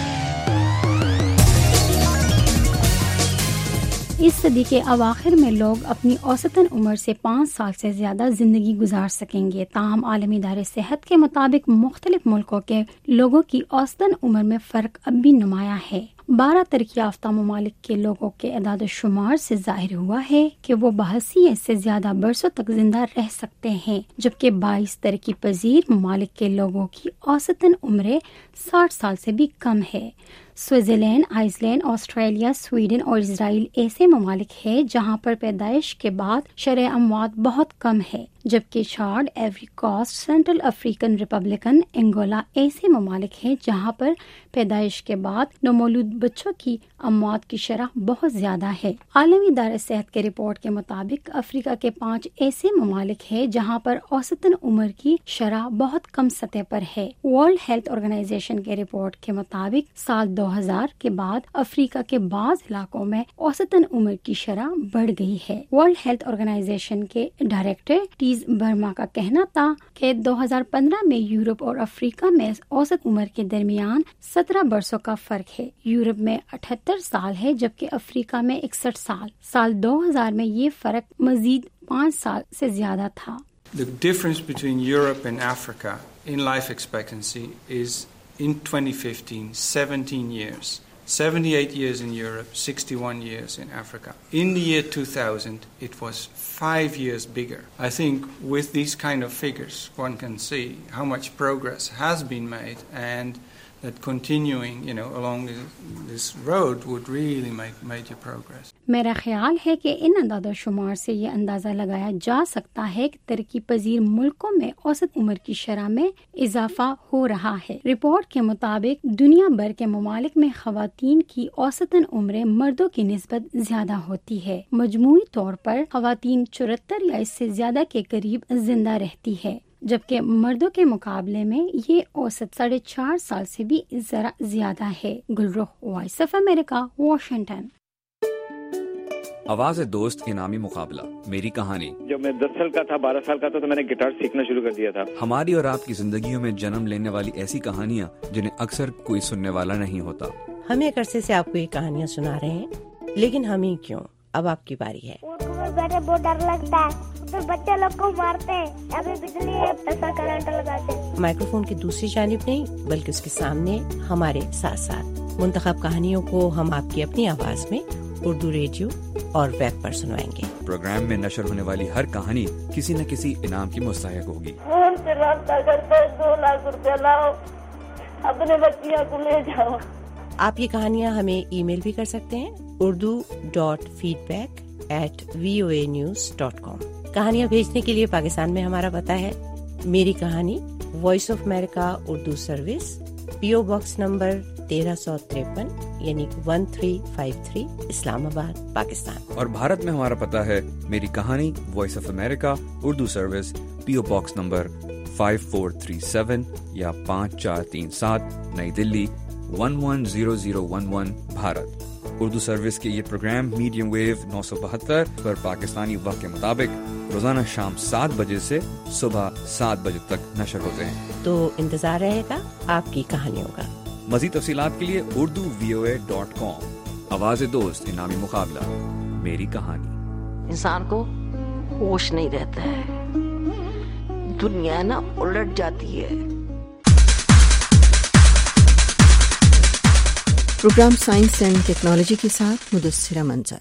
اس صدی کے اواخر میں لوگ اپنی اوسطاً عمر سے 5 سال سے زیادہ زندگی گزار سکیں گے، تاہم عالمی ادارے صحت کے مطابق مختلف ملکوں کے لوگوں کی اوسطاً عمر میں فرق اب بھی نمایاں ہے۔ 12 ترقی یافتہ ممالک کے لوگوں کے اعداد و شمار سے ظاہر ہوا ہے کہ وہ بحیثیت سے زیادہ برسوں تک زندہ رہ سکتے ہیں، جبکہ 22 ترقی پذیر ممالک کے لوگوں کی اوسطاً عمریں 60 سال سے بھی کم ہے۔ Switzerland, Iceland, Australia, Sweden اور اسرائیل ایسے ممالک ہیں جہاں پر پیدائش کے بعد شرح اموات بہت کم ہے، جبکہ Chad, Ivory Coast, Central African Republican, Angola ایسے ممالک ہیں جہاں پر پیدائش کے بعد نومولود بچوں کی اموات کی شرح بہت زیادہ ہے۔ عالمی ادارہ صحت کے رپورٹ کے مطابق افریقہ کے 5 ایسے ممالک ہیں جہاں پر اوسطاً عمر کی شرح بہت کم سطح پر ہے۔ ورلڈ ہیلتھ آرگنائزیشن کے رپورٹ کے مطابق سال 2000 کے بعد افریقہ کے بعض علاقوں میں اوسطاً عمر کی شرح بڑھ گئی ہے۔ ورلڈ ہیلتھ آرگنائزیشن کے ڈائریکٹر ٹیز برما کا کہنا تھا کہ 2015 میں یورپ اور افریقہ میں اوسط عمر کے درمیان 17 برسوں کا فرق ہے۔ یورپ میں 78 سال ہے جبکہ افریقہ میں 61 سال۔ سال 2000 میں یہ فرق مزید 5 سال سے زیادہ تھا۔ The difference between Europe and Africa in life expectancy is in 2015 17 years. 78 years in Europe, 61 years in Africa. In the year 2000, it was 5 years bigger. I think with these kind of figures, one can see how much progress has been made and that continuing, along this road would really make major progress. میرا خیال ہے کہ ان اعداد و شمار سے یہ اندازہ لگایا جا سکتا ہے کہ ترقی پذیر ملکوں میں اوسط عمر کی شرح میں اضافہ ہو رہا ہے۔ رپورٹ کے مطابق دنیا بھر کے ممالک میں خواتین کی اوسطاً عمریں مردوں کی نسبت زیادہ ہوتی ہے۔ مجموعی طور پر خواتین 74 یا اس سے زیادہ کے قریب زندہ رہتی ہے، جبکہ مردوں کے مقابلے میں یہ اوسط 4.5 سال سے بھی ذرا زیادہ ہے۔ Gulrukh, Voice of America, Washington. آواز دوست انعامی مقابلہ، میری کہانی۔ جب میں 10 سال کا تھا، 12 سال کا تھا، تو میں نے گٹار سیکھنا شروع کر دیا تھا۔ ہماری اور آپ کی زندگیوں میں جنم لینے والی ایسی کہانیاں جنہیں اکثر کوئی سننے والا نہیں ہوتا۔ ہم ایک عرصے سے آپ کو یہ کہانیاں سنا رہے ہیں، لیکن ہم ہی کیوں، اب آپ کی باری ہے۔ بیٹھے بہت ڈر لگتا ہے، ادھر بچے لوگ کو مارتے ہیں، ابھی بجلی ایسا کرنٹ لگاتے ہیں۔ مائکروفون کی دوسری جانب نہیں بلکہ اس کے سامنے ہمارے ساتھ ساتھ منتخب کہانیوں کو ہم آپ کی اپنی آواز میں اردو ریڈیو اور ویب پر سنوائیں گے۔ پروگرام میں نشر ہونے والی ہر کہانی کسی نہ کسی انعام کی مستحق ہوگی۔ فون سے رابطہ کرتے 2 لاکھ روپیہ لاؤ، اپنے بچیاں کو لے جاؤ۔ آپ یہ کہانیاں ہمیں ای میل بھی کر سکتے ہیں، urdu.feedback@voanews.com۔ کہانیاں بھیجنے کے لیے پاکستان میں ہمارا پتہ ہے میری کہانی، Voice of America Urdu service, PO box نمبر 1353 یعنی 1353 اسلام آباد، پاکستان۔ اور بھارت میں ہمارا پتہ ہے میری کہانی، Voice of America Urdu service, PO box نمبر 5437 یا 5437 نئی دلی 110011 بھارت۔ اردو سروس کے یہ پروگرام میڈیم ویو 972 پر پاکستانی وقت کے مطابق روزانہ شام 7 بجے سے صبح 7 بجے تک نشر ہوتے ہیں، تو انتظار رہے گا آپ کی کہانیوں کا۔ مزید تفصیلات کے لیے urduvoa.com۔ آواز دوست انعامی مقابلہ، میری کہانی۔ انسان کو ہوش نہیں رہتا ہے، دنیا نا الٹ جاتی ہے۔ پروگرام سائنس اینڈ ٹیکنالوجی کے ساتھ مدثرہ منظر۔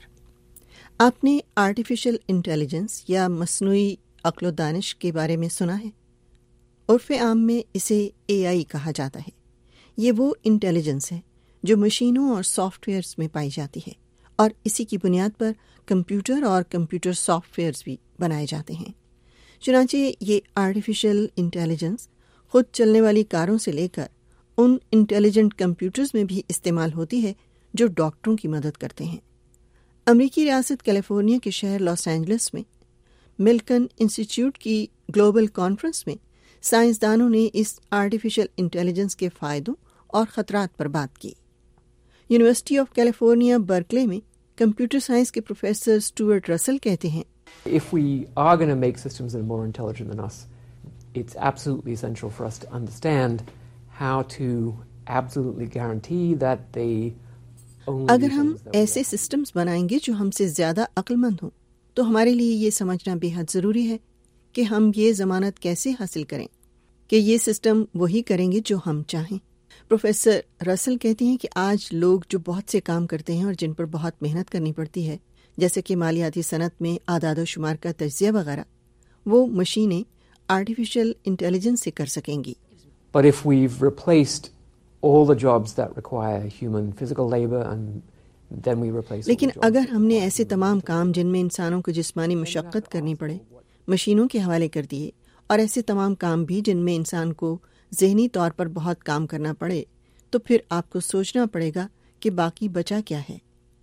آپ نے آرٹیفیشل انٹیلیجنس یا مصنوعی عقل و دانش کے بارے میں سنا ہے؟ عرف عام میں اسے AI کہا جاتا ہے۔ یہ وہ انٹیلیجنس ہے جو مشینوں اور سافٹ ویئرز میں پائی جاتی ہے، اور اسی کی بنیاد پر کمپیوٹر اور کمپیوٹر سافٹ ویئرز بھی بنائے جاتے ہیں۔ چنانچہ یہ آرٹیفیشل انٹیلیجنس خود چلنے والی کاروں سے لے کر ان انٹیلیجنٹ کمپیوٹرز میں بھی استعمال ہوتی ہے جو ڈاکٹروں کی مدد کرتے ہیں۔ امریکی ریاست کیلیفورنیا کے شہر لاس اینجلس میں ملکن انسٹیٹیوٹ کی گلوبل کانفرنس میں سائنسدانوں نے اس آرٹیفیشل انٹیلیجنس کے فائدوں اور خطرات پر بات کی۔ یونیورسٹی آف کیلیفورنیا برکلے میں کمپیوٹر سائنس کے پروفیسر اسٹوارٹ رسل کہتے ہیں، If we are going to make systems that are more intelligent than us, it's absolutely essential for us to understand how to absolutely guarantee that they only اگر ہم ایسے سسٹمز بنائیں گے جو ہم سے زیادہ عقل مند ہوں تو ہمارے لیے یہ سمجھنا بے حد ضروری ہے کہ ہم یہ ضمانت کیسے حاصل کریں کہ یہ سسٹم وہی کریں گے جو ہم چاہیں۔ پروفیسر رسل کہتے ہیں کہ آج لوگ جو بہت سے کام کرتے ہیں اور جن پر بہت محنت کرنی پڑتی ہے، جیسے کہ مالیاتی صنعت میں اعداد و شمار کا تجزیہ وغیرہ، وہ مشینیں آرٹیفیشل انٹیلیجنس سے کر سکیں گی۔ But if we've replaced all the jobs that require human physical labor and then we replace لیکن اگر ہم نے ایسے تمام کام جن میں انسانوں کو جسمانی مشقت کرنی پڑے مشینوں کے حوالے کر دیے، اور ایسے تمام کام بھی جن میں انسان کو ذہنی طور پر بہت کام کرنا پڑے، تو پھر آپ کو سوچنا پڑے گا کہ باقی بچا کیا ہے۔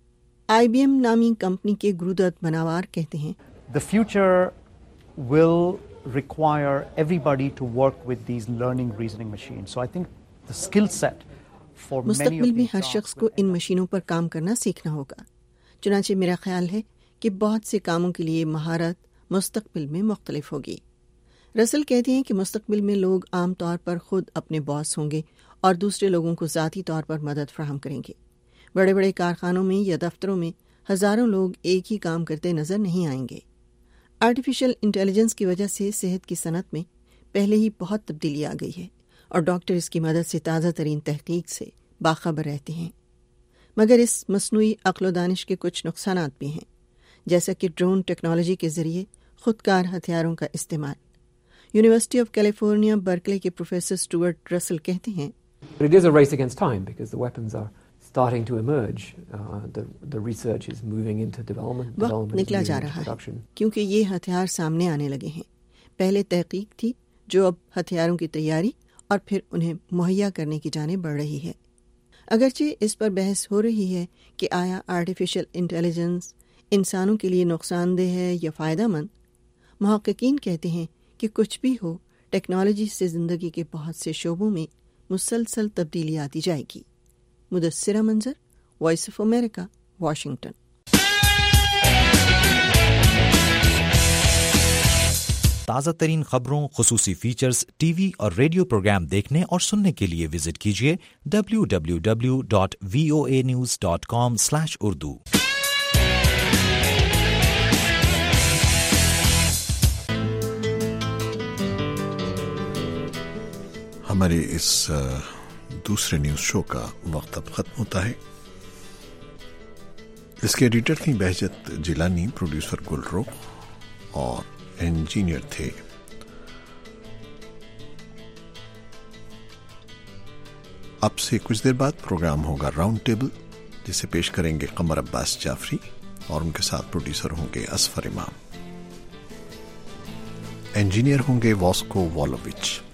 IBM نامی کمپنی کے گرودت مناوار کہتے ہیں، The future will require everybody to work with these learning reasoning machines. So I think the skill set for many مستقبل of میں these ہر شخص کو ان مشینوں پر کام کرنا سیکھنا ہوگا۔ چنانچہ میرا خیال ہے کہ بہت سے کاموں کے لیے مہارت مستقبل میں مختلف ہوگی۔ رسل کہتے ہیں کہ مستقبل میں لوگ عام طور پر خود اپنے باس ہوں گے اور دوسرے لوگوں کو ذاتی طور پر مدد فراہم کریں گے۔ بڑے بڑے کارخانوں میں یا دفتروں میں ہزاروں لوگ ایک ہی کام کرتے نظر نہیں آئیں گے۔ آرٹیفیشل انٹیلیجنس کی وجہ سے صحت کی صنعت میں پہلے ہی بہت تبدیلی آ گئی ہے، اور ڈاکٹر اس کی مدد سے تازہ ترین تحقیق سے باخبر رہتے ہیں۔ مگر اس مصنوعی عقل و دانش کے کچھ نقصانات بھی ہیں، جیسا کہ ڈرون ٹیکنالوجی کے ذریعے خودکار ہتھیاروں کا استعمال۔ یونیورسٹی آف کیلیفورنیا برکلے کے پروفیسر اسٹوارٹ رسل کہتے ہیں، But it is a race against time because the weapons are starting to emerge. The research is moving into development. वक्त निकला जा रहा है क्योंकि ये हथियार सामने आने लगे हैं. पहले तहकीक थी जो अब हथियारों की तैयारी और फिर उन्हें मुहैया करने की जाने बढ़ रही है. अगरचे इस पर बहस हो रही है कि आया आर्टिफिशियल इंटेलिजेंस इंसानों के लिए नुकसानदेह है या फ़ायदेमंद, मुहक्किकीन कहते हैं कि कुछ भी हो, टेक्नोलॉजी से ज़िंदगी के बहुत से शोबों में मुसलसल तब्दीली आती जाएगी. मुदस्सिरा मंजर, वॉइस ऑफ अमेरिका, वाशिंगटन. ताज़ा तरीन खबरों, खुसूसी फीचर्स, टीवी और रेडियो प्रोग्राम देखने और सुनने के लिए विजिट कीजिए www.voanews.com/urdu. हमारे इस दूसरे न्यूज शो का वक्त अब खत्म होता है. इसके एडिटर थी बहजत जिलानी, प्रोड्यूसर गुलरो और इंजीनियर थे अब से कुछ देर बाद प्रोग्राम होगा राउंड टेबल, जिसे पेश करेंगे कमर अब्बास जाफरी और उनके साथ प्रोड्यूसर होंगे असफर इमाम. इंजीनियर होंगे वॉस्को वॉलोविच.